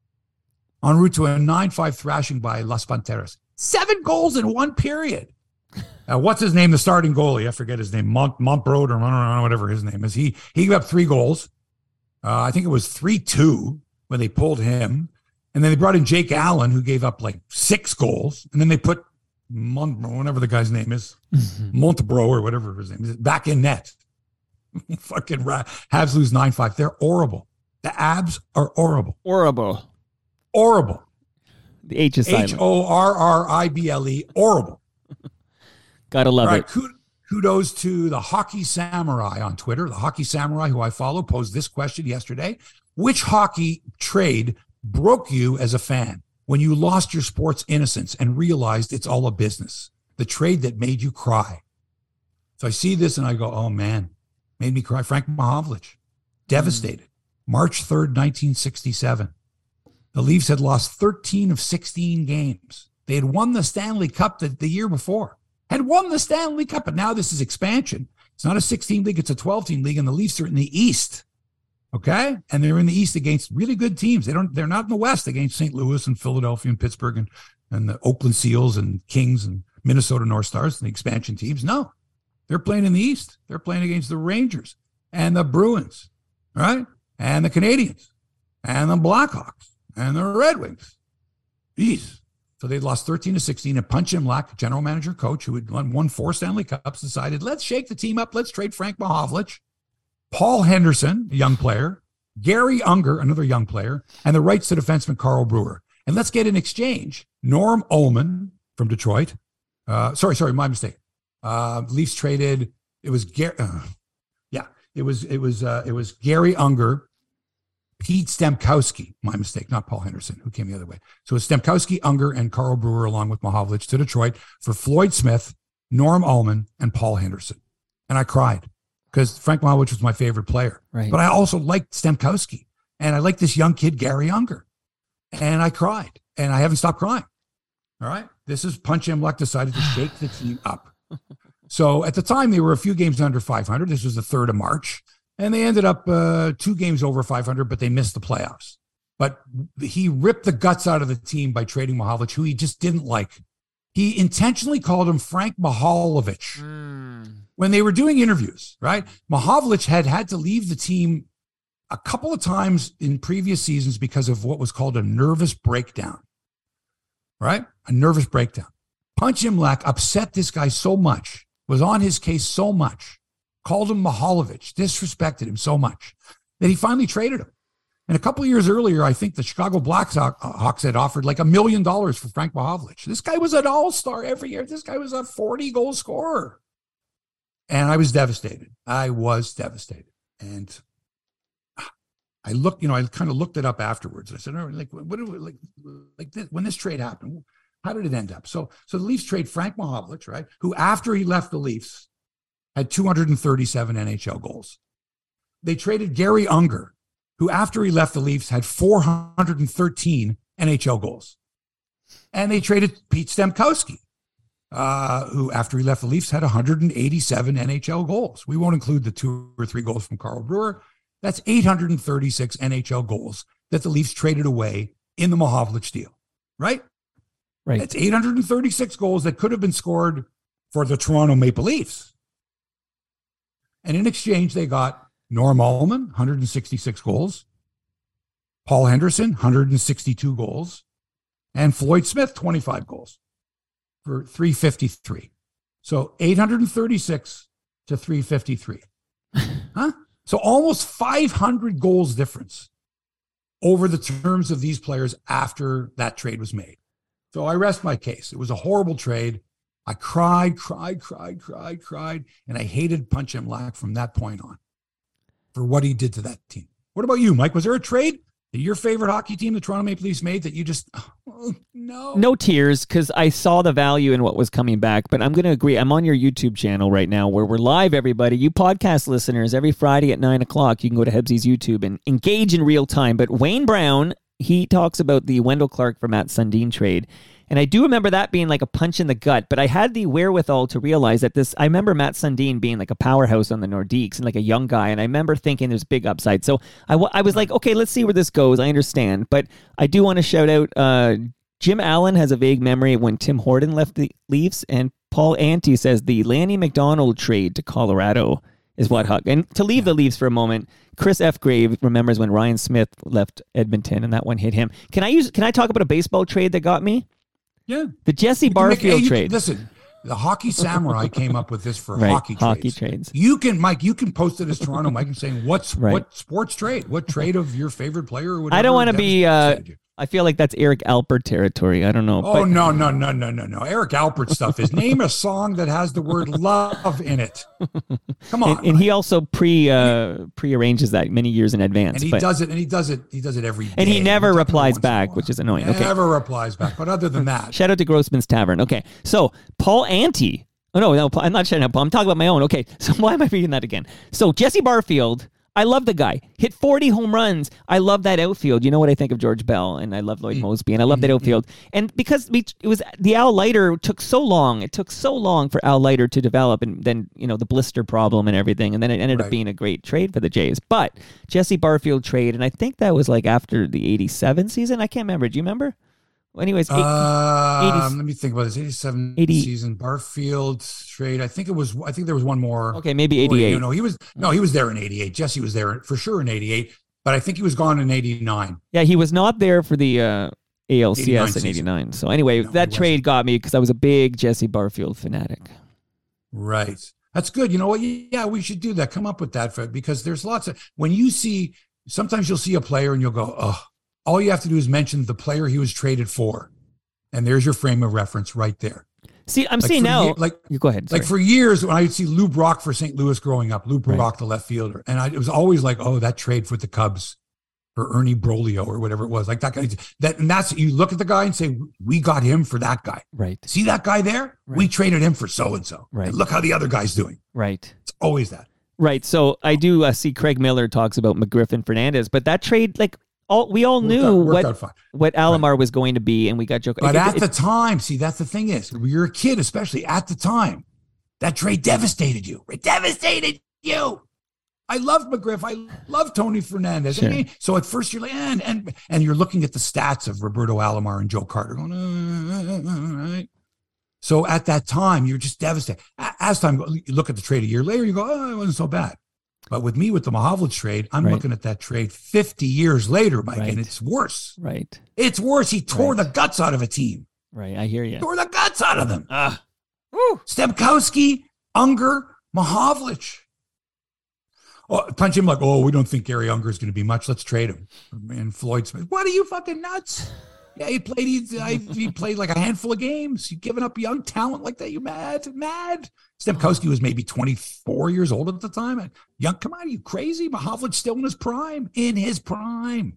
En route to a nine five thrashing by Las Panteras. Seven goals in one period. Uh, what's his name? The starting goalie. I forget his name. Mont Montbrode or I don't know, whatever his name is. He he gave up three goals. Uh, I think it was three two when they pulled him. And then they brought in Jake Allen, who gave up like six goals. And then they put Mont, whatever the guy's name is, Montbro or whatever his name is, back in net. Fucking ra- Habs lose nine five. They're horrible. The Abs are horrible. Horrible. Horrible. The H is silent. H O R R I B L E. Horrible. Gotta love All right, it. kud- kudos to the Hockey Samurai on Twitter. The Hockey Samurai, who I follow, posed this question yesterday. Which hockey trade broke you as a fan when you lost your sports innocence and realized it's all a business? The trade that made you cry. So I see this and I go, oh man, made me cry. Frank Mahovlich, devastated. March third, nineteen sixty-seven. The Leafs had lost thirteen of sixteen games. They had won the Stanley Cup the, the year before. Had won the Stanley Cup, but now this is expansion. It's not a sixteen league, it's a twelve-team league, and the Leafs are in the East. Okay? And they're in the East against really good teams. They don't, they're not in the West against Saint Louis and Philadelphia and Pittsburgh and, and the Oakland Seals and Kings and Minnesota North Stars and the expansion teams. No. They're playing in the East. They're playing against the Rangers and the Bruins, right? And the Canadiens and the Blackhawks and the Red Wings. Jeez. So they lost thirteen to sixteen, and Punch Imlach, general manager coach, who had won four Stanley Cups, decided, let's shake the team up. Let's trade Frank Mahovlich, Paul Henderson, a young player, Gary Unger, another young player, and the rights to defenseman Carl Brewer. And let's get in exchange Norm Ullman from Detroit. Uh, sorry, sorry, my mistake. Uh, Leafs traded, it was, Gar- uh, yeah, it was, it was, uh, it was Gary Unger, Pete Stemkowski, my mistake, not Paul Henderson, who came the other way. So it's Stemkowski, Unger, and Carl Brewer, along with Mahovlich, to Detroit for Floyd Smith, Norm Ullman, and Paul Henderson. And I cried because Frank Mahovlich was my favorite player. Right. But I also liked Stemkowski, and I liked this young kid, Gary Unger. And I cried, and I haven't stopped crying. All right? This is Punch Imlach decided to shake the team up. So at the time, they were a few games under five hundred. This was the third of March. And they ended up uh, two games over five hundred, but they missed the playoffs. But he ripped the guts out of the team by trading Mahovlich, who he just didn't like. He intentionally called him Frank Mahovlich mm. when they were doing interviews, right? Mahovlich had had to leave the team a couple of times in previous seasons because of what was called a nervous breakdown, right? A nervous breakdown. Punch Imlach upset this guy so much, was on his case so much, called him Mahovlich, disrespected him so much that he finally traded him. And a couple of years earlier, I think the Chicago Blackhawks had offered like a million dollars for Frank Mahovlich. This guy was an all-star every year. This guy was a forty-goal scorer. And I was devastated. I was devastated. And I looked, you know, I kind of looked it up afterwards. I said, oh, like, what, like, like this, when this trade happened, how did it end up? So, so the Leafs trade Frank Mahovlich, right? Who, after he left the Leafs, had two hundred thirty-seven N H L goals. They traded Gary Unger, who after he left the Leafs had four hundred thirteen N H L goals. And they traded Pete Stemkowski, uh, who after he left the Leafs had one hundred eighty-seven N H L goals. We won't include the two or three goals from Carl Brewer. That's eight hundred thirty-six N H L goals that the Leafs traded away in the Mahovlich deal, right? Right. That's eight hundred thirty-six goals that could have been scored for the Toronto Maple Leafs. And in exchange, they got Norm Ullman, one hundred sixty-six goals, Paul Henderson, one hundred sixty-two goals, and Floyd Smith, twenty-five goals for three fifty-three. So eight hundred thirty-six to three fifty-three. Huh? So almost five hundred goals difference over the terms of these players after that trade was made. So I rest my case. It was a horrible trade. I cried, cried, cried, cried, cried, and I hated Punch and Lack from that point on for what he did to that team. What about you, Mike? Was there a trade that your favorite hockey team, the Toronto Maple Leafs, made that you just, oh, no? No tears, because I saw the value in what was coming back, but I'm going to agree. I'm on your YouTube channel right now where we're live, everybody. You podcast listeners, every Friday at nine o'clock, you can go to Hebsy's YouTube and engage in real time. But Wayne Brown, he talks about the Wendell Clark for Matt Sundin trade. And I do remember that being like a punch in the gut, but I had the wherewithal to realize that this, I remember Matt Sundin being like a powerhouse on the Nordiques and like a young guy. And I remember thinking there's big upside. So I, w- I was like, okay, let's see where this goes. I understand. But I do want to shout out, uh, Jim Allen has a vague memory when Tim Horton left the Leafs. And Paul Ante says the Lanny McDonald trade to Colorado is what Huck. And to leave the Leafs for a moment, Chris F. Grave remembers when Ryan Smith left Edmonton and that one hit him. Can I use, can I talk about a baseball trade that got me? Yeah. The Jesse Barfield make, hey, trade. Listen, the Hockey Samurai came up with this for right, hockey, hockey trades. trades. You can, Mike, you can post it as Toronto Mike and saying, what's right. what sports trade? What trade of your favorite player or whatever? I don't want to be, uh, I feel like that's Eric Alpert territory. I don't know. Oh, but... no, no, no, no, no, no. Eric Alpert stuff is name a song that has the word love in it. Come on. And, and he also pre uh, pre-arranges that many years in advance. And he but... does it, and he does it, he does it every day. And he never replies back, which is annoying. Never okay. Never replies back. But other than that. Shout out to Grossman's Tavern. Okay. So Paul Ante. Oh, no, no, I'm not shouting out Paul. I'm talking about my own. Okay. So why am I reading that again? So Jesse Barfield. I love the guy. Hit forty home runs. I love that outfield. You know what I think of George Bell, and I love Lloyd Mosby, and I love that outfield. And because we, it was the Al Leiter took so long. It took so long for Al Leiter to develop, and then you know the blister problem and everything, and then it ended right. up being a great trade for the Jays. But Jesse Barfield trade, and I think that was like after the eighty-seven season. I can't remember. Do you remember? Well, anyways, eight, um, let me think about this. eighty-seven eighty season Barfield trade. I think it was. I think there was one more. Okay, maybe eighty-eight. Oh, no, he was no, he was there in eighty-eight. Jesse was there for sure in eighty-eight, but I think he was gone in eighty-nine. Yeah, he was not there for the uh, A L C S in eighty-nine. So anyway, no, that trade got me because I was a big Jesse Barfield fanatic. Right. That's good. You know what? Yeah, we should do that. Come up with that, Fred, because there's lots of when you see. Sometimes you'll see a player and you'll go, oh. All you have to do is mention the player he was traded for. And there's your frame of reference right there. See, I'm like seeing now. Year, like, you go ahead. Sorry. Like for years, when I would see Lou Brock for Saint Louis growing up, Lou Brock, right. the left fielder. And I, it was always like, oh, that trade for the Cubs for Ernie Broglio or whatever it was. Like that guy. That, and that's, you look at the guy and say, we got him for that guy. Right. See that guy there? Right. We traded him for so-and-so. Right. And look how the other guy's doing. Right. It's always that. Right. So I do uh, see Craig Miller talks about McGriff and Fernandez, but that trade, like, All, we all worked knew out, what what Alomar right. was going to be, and we got joke. But it, at it, the time, see, that's the thing is, when you're a kid, especially at the time, that trade devastated you. It devastated you. I loved McGriff. I loved Tony Fernandez. Sure. I mean, so at first you're like, and, and and you're looking at the stats of Roberto Alomar and Joe Carter going, uh, uh, uh, right. So at that time, you're just devastated. As time, you look at the trade a year later, you go, oh, it wasn't so bad. But with me, with the Mahovlich trade, I'm right. looking at that trade fifty years later, Mike, right. and it's worse. Right. It's worse. He tore right. the guts out of a team. Right. I hear you. Tore the guts out of them. Uh, Stemkowski, Unger, Mahovlich. Oh, punch him like, oh, we don't think Gary Unger is going to be much. Let's trade him. And Floyd Smith. What are you fucking nuts? Yeah, he played. He, he played like a handful of games. You giving up young talent like that? You mad? Mad? Stemkowski was maybe twenty-four years old at the time. Young, come on, are you crazy? Mahovlich still in his prime. In his prime.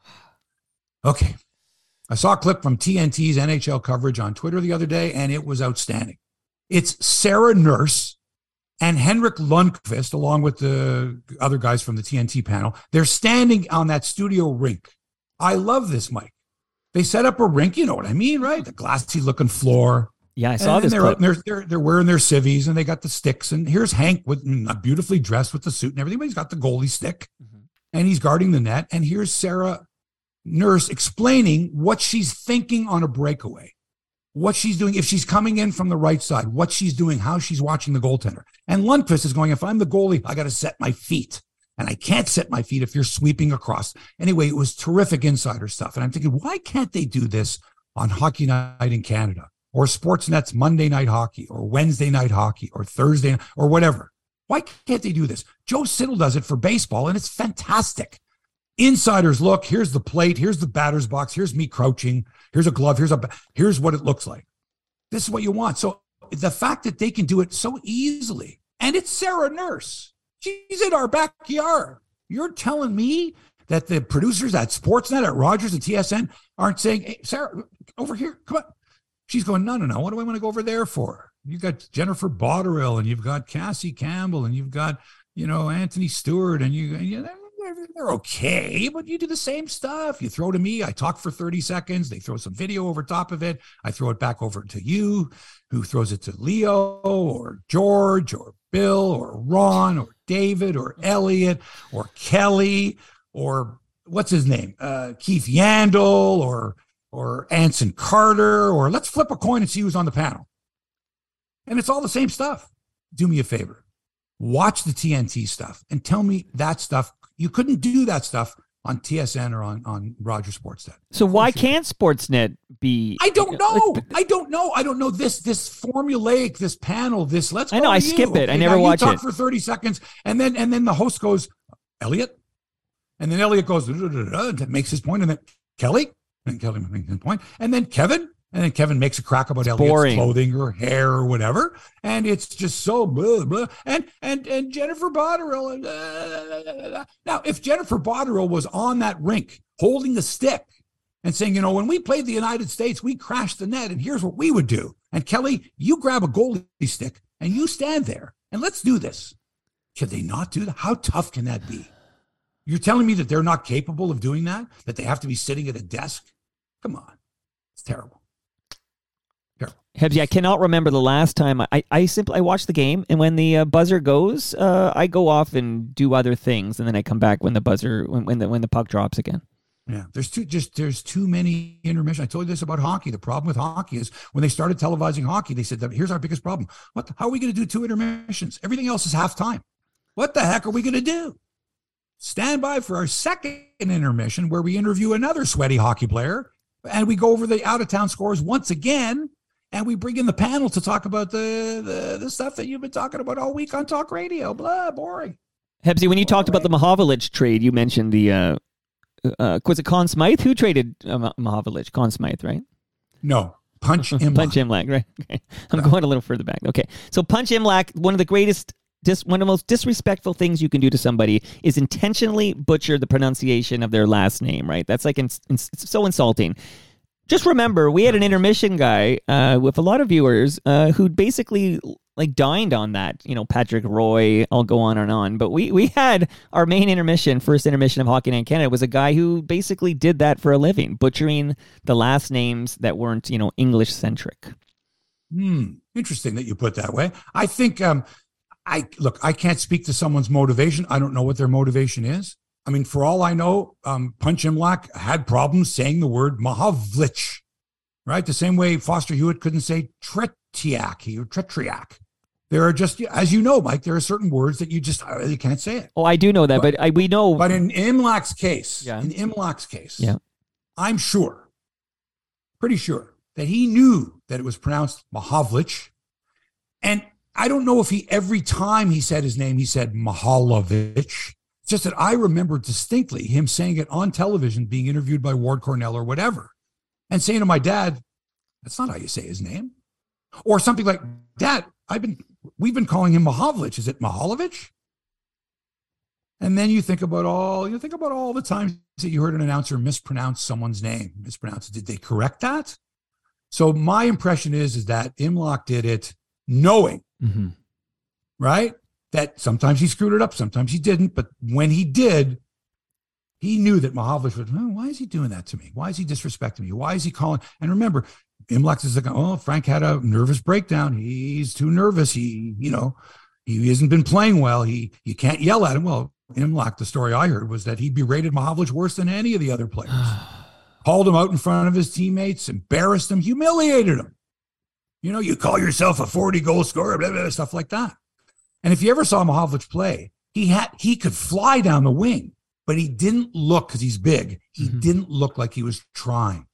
Okay, I saw a clip from T N T's N H L coverage on Twitter the other day, and it was outstanding. It's Sarah Nurse and Henrik Lundqvist, along with the other guys from the T N T panel, they're standing on that studio rink. I love this, Mike. They set up a rink, you know what I mean, right? The glassy looking floor. Yeah, I saw and this. They're, they're, they're, they're wearing their civvies and they got the sticks. And here's Hank with beautifully dressed with the suit and everything, but he's got the goalie stick mm-hmm. and he's guarding the net. And here's Sarah Nurse explaining what she's thinking on a breakaway, what she's doing, if she's coming in from the right side, what she's doing, how she's watching the goaltender. And Lundqvist is going, if I'm the goalie, I got to set my feet. And I can't set my feet if you're sweeping across. Anyway, it was terrific insider stuff. And I'm thinking, why can't they do this on Hockey Night in Canada? Or Sportsnet's Monday Night Hockey, or Wednesday Night Hockey, or Thursday, or whatever. Why can't they do this? Joe Siddall does it for baseball, and it's fantastic. Insiders look, here's the plate, here's the batter's box, here's me crouching, here's a glove, here's a here's what it looks like. This is what you want. So the fact that they can do it so easily, and it's Sarah Nurse. She's in our backyard. You're telling me that the producers at Sportsnet, at Rogers and T S N aren't saying, hey, Sarah, over here, come on. She's going, no, no, no. What do I want to go over there for? You've got Jennifer Botterill, and you've got Cassie Campbell, and you've got, you know, Anthony Stewart, and you, and you they're, they're okay, but you do the same stuff. You throw to me, I talk for thirty seconds. They throw some video over top of it. I throw it back over to you, who throws it to Leo or George or Bill or Ron or David or Elliot or Kelly or what's his name? Uh, Keith Yandel or or Anson Carter, or let's flip a coin and see who's on the panel. And it's all the same stuff. Do me a favor. Watch the T N T stuff and tell me that stuff. You couldn't do that stuff on T S N or on, on Rogers Sportsnet. So why can't Sportsnet be? I don't know. I don't know. I don't know this this formulaic, this panel, this let's go I know, I you. skip it. Okay, I never now watch you talk it. for thirty seconds, and then and then the host goes, Elliot? And then Elliot goes, and makes his point, and then Kelly? And Kelly makes his point. And then Kevin, and then Kevin makes a crack about it's Elliot's boring. clothing or hair or whatever. And it's just so blah, blah. And and and Jennifer Botterill. Uh, now, if Jennifer Botterill was on that rink holding the stick and saying, you know, when we played the United States, we crashed the net, and here's what we would do. And Kelly, you grab a goalie stick and you stand there and let's do this. Can they not do that? How tough can that be? You're telling me that they're not capable of doing that? That they have to be sitting at a desk? Come on. It's terrible. Terrible. Hebsy, I cannot remember the last time I, I simply I watch the game, and when the uh, buzzer goes, uh, I go off and do other things, and then I come back when the buzzer when when the when the puck drops again. Yeah, there's too just there's too many intermissions. I told you this about hockey. The problem with hockey is when they started televising hockey, they said that here's our biggest problem. What? The, how are we going to do two intermissions? Everything else is halftime. What the heck are we going to do? Stand by for our second intermission where we interview another sweaty hockey player and we go over the out-of-town scores once again, and we bring in the panel to talk about the, the, the stuff that you've been talking about all week on talk radio. Blah, boring. Hebsy, when you talked about the Mahovlich trade, you mentioned the, uh, uh, was it Conn Smythe? Who traded uh, Mahovlich? Conn Smythe, right? No. Punch Imlach. Punch Imlach, right? Okay. I'm no. going a little further back. Okay. So Punch Imlach, one of the greatest Dis, one of the most disrespectful things you can do to somebody is intentionally butcher the pronunciation of their last name, right? That's like in, in, it's so insulting. Just remember, we had an intermission guy uh, with a lot of viewers uh, who basically like dined on that. You know, Patrick Roy, I'll go on and on. But we, we had our main intermission, first intermission of Hockey Night in Canada, was a guy who basically did that for a living, butchering the last names that weren't, you know, English-centric. Hmm. Interesting that you put that way. I think... Um, I look, I can't speak to someone's motivation. I don't know what their motivation is. I mean, for all I know, um, Punch Imlach had problems saying the word Mahovlich, right? The same way Foster Hewitt couldn't say Tretiak or Tretriak. There are just, as you know, Mike, there are certain words that you just you can't say it. Oh, I do know that, but, but I, we know. But in Imlach's case, yeah. in Imlach's case, yeah. I'm sure, pretty sure that he knew that it was pronounced Mahovlich, and I don't know if he, every time he said his name, he said Mahalovich. It's just that I remember distinctly him saying it on television, being interviewed by Ward Cornell or whatever, and saying to my dad, that's not how you say his name. Or something like, Dad, I've been, we've been calling him Mahovlich. Is it Mahalovich? And then you think about all, you think about all the times that you heard an announcer mispronounce someone's name, mispronounce it. Did they correct that? So my impression is, is that Imlach did it knowing, mm-hmm. right? That sometimes he screwed it up, sometimes he didn't. But when he did, he knew that Mahovlich was, oh, why is he doing that to me? Why is he disrespecting me? Why is he calling? And remember, Imlach is like, oh, Frank had a nervous breakdown. He's too nervous. He, you know, he hasn't been playing well. He, you can't yell at him. Well, Imlach, the story I heard was that he berated Mahovlich worse than any of the other players. Called him out in front of his teammates, embarrassed him, humiliated him. You know, you call yourself a forty-goal scorer, blah, blah, blah, stuff like that. And if you ever saw Mahovlich play, he had he could fly down the wing, but he didn't look, because he's big, he mm-hmm. didn't look like he was trying.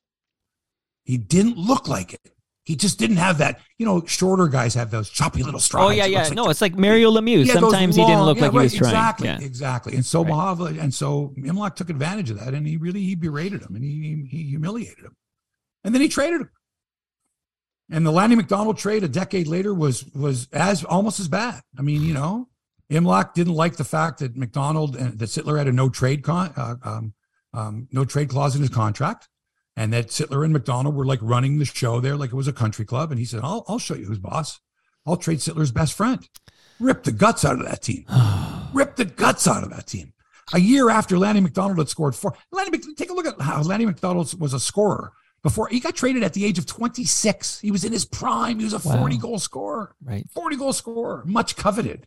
He didn't look like it. He just didn't have that, you know, shorter guys have those choppy little strides. Oh, yeah, yeah. Like no, that. it's like Mario Lemieux. Yeah, Sometimes long, he didn't look yeah, like right, he was trying. Exactly, yeah. exactly. And so right. Mahovlich, and so Imlach took advantage of that, and he really, he berated him, and he, he humiliated him. And then he traded him. And the Lanny McDonald trade a decade later was was as almost as bad. I mean, you know, Imlach didn't like the fact that McDonald and that Sittler had a no trade con, uh, um, um, no trade clause in his contract, and that Sittler and McDonald were like running the show there like it was a country club. And he said, "I'll I'll show you who's boss. I'll trade Sittler's best friend." Ripped the guts out of that team. Ripped the guts out of that team. A year after Lanny McDonald had scored four, Lanny, take a look at how Lanny McDonald was a scorer. Before he got traded at the age of twenty-six, he was in his prime. He was a forty wow. goal scorer. Right. forty goal scorer, much coveted.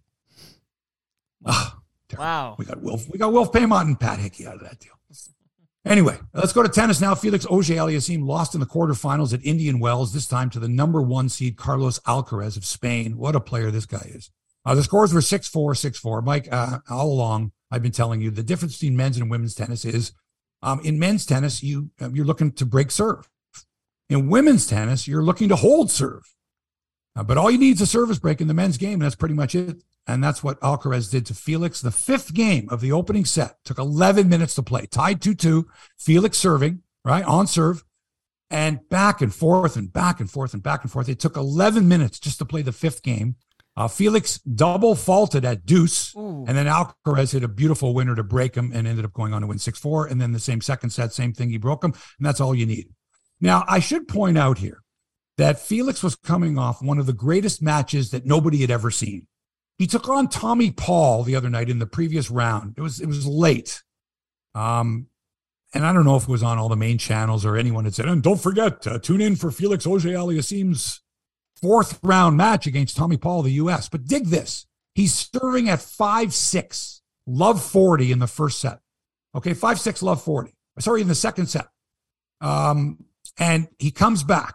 Oh, wow. We got Wilf, we got Wilf Paymont and Pat Hickey out of that deal. Anyway, let's go to tennis now. Felix Auger-Aliassime lost in the quarterfinals at Indian Wells, this time to the number one seed Carlos Alcaraz of Spain. What a player this guy is. Uh, the scores were six four, six four. Mike, uh, all along, I've been telling you the difference between men's and women's tennis is Um, in men's tennis, you, uh, you're looking to break serve. In women's tennis, you're looking to hold serve. Uh, but all you need is a service break in the men's game, and that's pretty much it. And that's what Alcaraz did to Felix. The fifth game of the opening set took eleven minutes to play. Tied two two, Felix serving, right, on serve, and back and forth and back and forth and back and forth. It took eleven minutes just to play the fifth game. Uh, Felix double faulted at deuce, Ooh. and then Alcaraz hit a beautiful winner to break him and ended up going on to win six four. And then the same second set, same thing, he broke him, and that's all you need. Now, I should point out here that Felix was coming off one of the greatest matches that nobody had ever seen. He took on Tommy Paul the other night in the previous round. It was it was late. Um, and I don't know if it was on all the main channels or anyone had said, and don't forget, uh, tune in for Felix Auger-Aliassime's fourth round match against Tommy Paul of the U S. But dig this. He's serving at five six, love forty in the first set. Okay, five six, love forty. Sorry, in the second set. Um, and he comes back.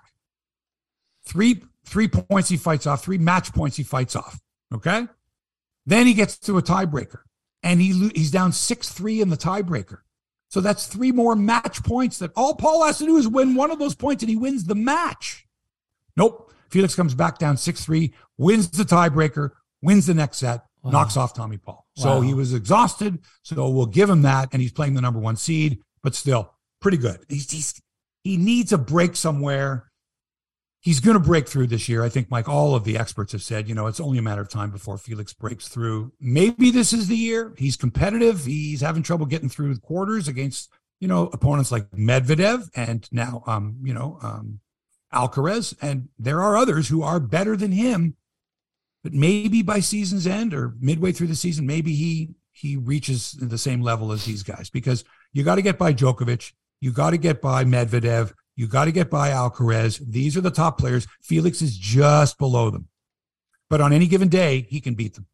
Three, three points he fights off, three match points he fights off. Okay? Then he gets to a tiebreaker. And he he's down six three in the tiebreaker. So that's three more match points that all Paul has to do is win one of those points and he wins the match. Nope. Felix comes back down six three, wins the tiebreaker, wins the next set, wow. knocks off Tommy Paul. So wow. he was exhausted, so we'll give him that, and he's playing the number one seed, but still, pretty good. He's, he's He needs a break somewhere. He's going to break through this year. I think, Mike, all of the experts have said, you know, it's only a matter of time before Felix breaks through. Maybe this is the year. He's competitive. He's having trouble getting through the quarters against, you know, opponents like Medvedev and now, um, you know, um, Alcaraz, and there are others who are better than him, but maybe by season's end or midway through the season, maybe he he reaches the same level as these guys, because you got to get by Djokovic, you got to get by Medvedev, you got to get by Alcaraz. These are the top players. Felix is just below them, but on any given day, he can beat them.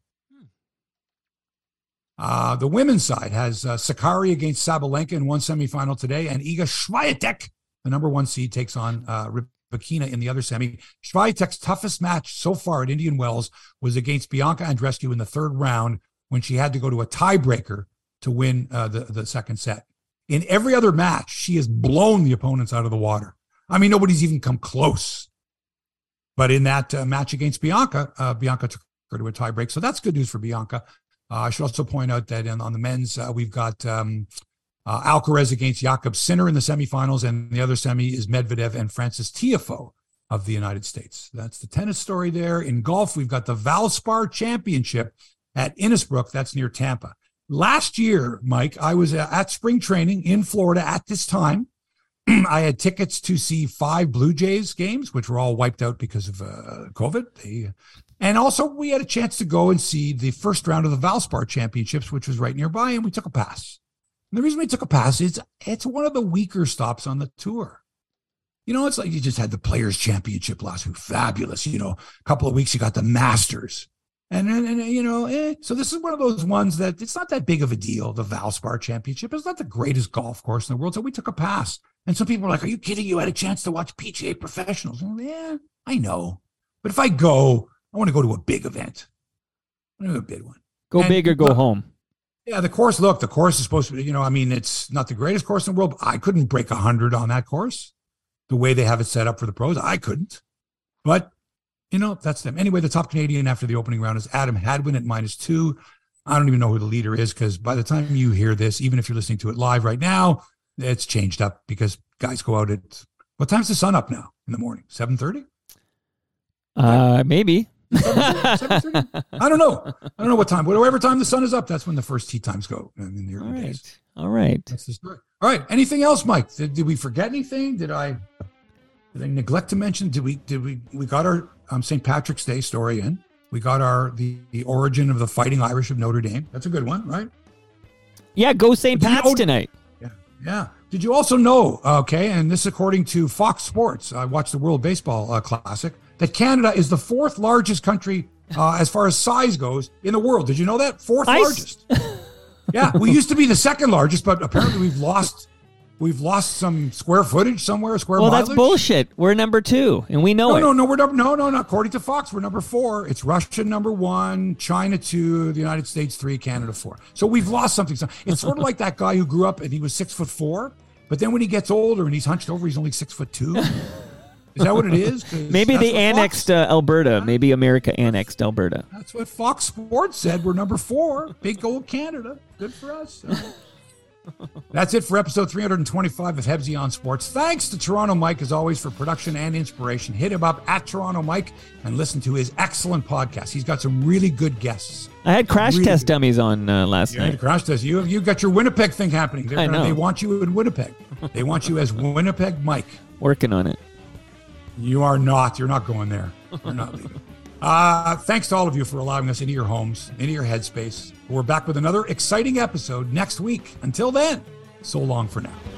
Uh, the women's side has uh, Sakkari against Sabalenka in one semifinal today, and Iga Swiatek, the number one seed, takes on uh, Rybakina in the other semi. Swiatek's toughest match so far at Indian Wells was against Bianca Andreescu in the third round when she had to go to a tiebreaker to win uh, the, the second set. In every other match, she has blown the opponents out of the water. I mean, nobody's even come close. But in that uh, match against Bianca, uh, Bianca took her to a tiebreak. So that's good news for Bianca. Uh, I should also point out that in, on the men's, uh, we've got um, uh, Alcaraz against Jakob Sinner in the semifinals, and the other semi is Medvedev and Francis Tiafoe of the United States. That's the tennis story there. In golf, we've got the Valspar Championship at Innisbrook. That's near Tampa. Last year, Mike, I was at spring training in Florida at this time. I had tickets to see five Blue Jays games, which were all wiped out because of uh, COVID. They, And also, we had a chance to go and see the first round of the Valspar Championships, which was right nearby, and we took a pass. And the reason we took a pass is it's one of the weaker stops on the tour. You know, it's like you just had the Players' Championship last week. Fabulous. You know, a couple of weeks you got the Masters. And, and, and you know, eh. So this is one of those ones that it's not that big of a deal, the Valspar Championship. It's not the greatest golf course in the world. So we took a pass. And some people are like, are you kidding? You had a chance to watch P G A professionals. Well, yeah, I know. But if I go, I want to go to a big event. I want to go to a big one. Go and, big or go look, home. Yeah, the course, look, the course is supposed to be, you know, I mean, it's not the greatest course in the world. But I couldn't break one hundred on that course. The way they have it set up for the pros, I couldn't. But, you know, that's them. Anyway, the top Canadian after the opening round is Adam Hadwin at minus two. I don't even know who the leader is because by the time you hear this, even if you're listening to it live right now, it's changed up because guys go out at, what time's the sun up now in the morning? seven thirty? Uh, maybe. seven thirty? I don't know. I don't know what time. Whatever time the sun is up, that's when the first tee times go in the early All right. days. All right. That's the story. All right. Anything else, Mike? Did, did we forget anything? Did I did I neglect to mention? Did we did we we got our um, Saint Patrick's Day story in? We got our the, the origin of the Fighting Irish of Notre Dame. That's a good one, right? Yeah, go Saint Did you Pat's know- tonight. Yeah. Yeah. Did you also know, okay, and this according to Fox Sports, I watched the World Baseball uh, Classic, that Canada is the fourth largest country uh, as far as size goes in the world. Did you know that? Fourth I s- largest. Yeah, we used to be the second largest, but apparently we've lost we've lost some square footage somewhere, square Well, mileage. that's bullshit. We're number two, and we know No, it. no, no, we're number no, no, no. According to Fox, we're number four. It's Russia number one, China two, the United States three, Canada four. So we've lost something. So it's sort of like that guy who grew up and he was six foot four, but then when he gets older and he's hunched over, he's only six foot two. Is that what it is? Maybe they annexed uh, Alberta. Maybe America annexed Alberta. That's what Fox Sports said. We're number four. Big old Canada. Good for us. That's it for episode three hundred twenty-five of Hebsy on Sports. Thanks to Toronto Mike, as always, for production and inspiration. Hit him up at Toronto Mike and listen to his excellent podcast. He's got some really good guests. I had crash Really test good. dummies on uh, last Yeah, night. Crash Test. You you got your Winnipeg thing happening. They're I gonna- know. They want you in Winnipeg. They want you as Winnipeg Mike. Working on it. You are not. You're not going there. You're not leaving. Uh, thanks to all of you for allowing us into your homes, into your headspace. We're back with another exciting episode next week. Until then, so long for now.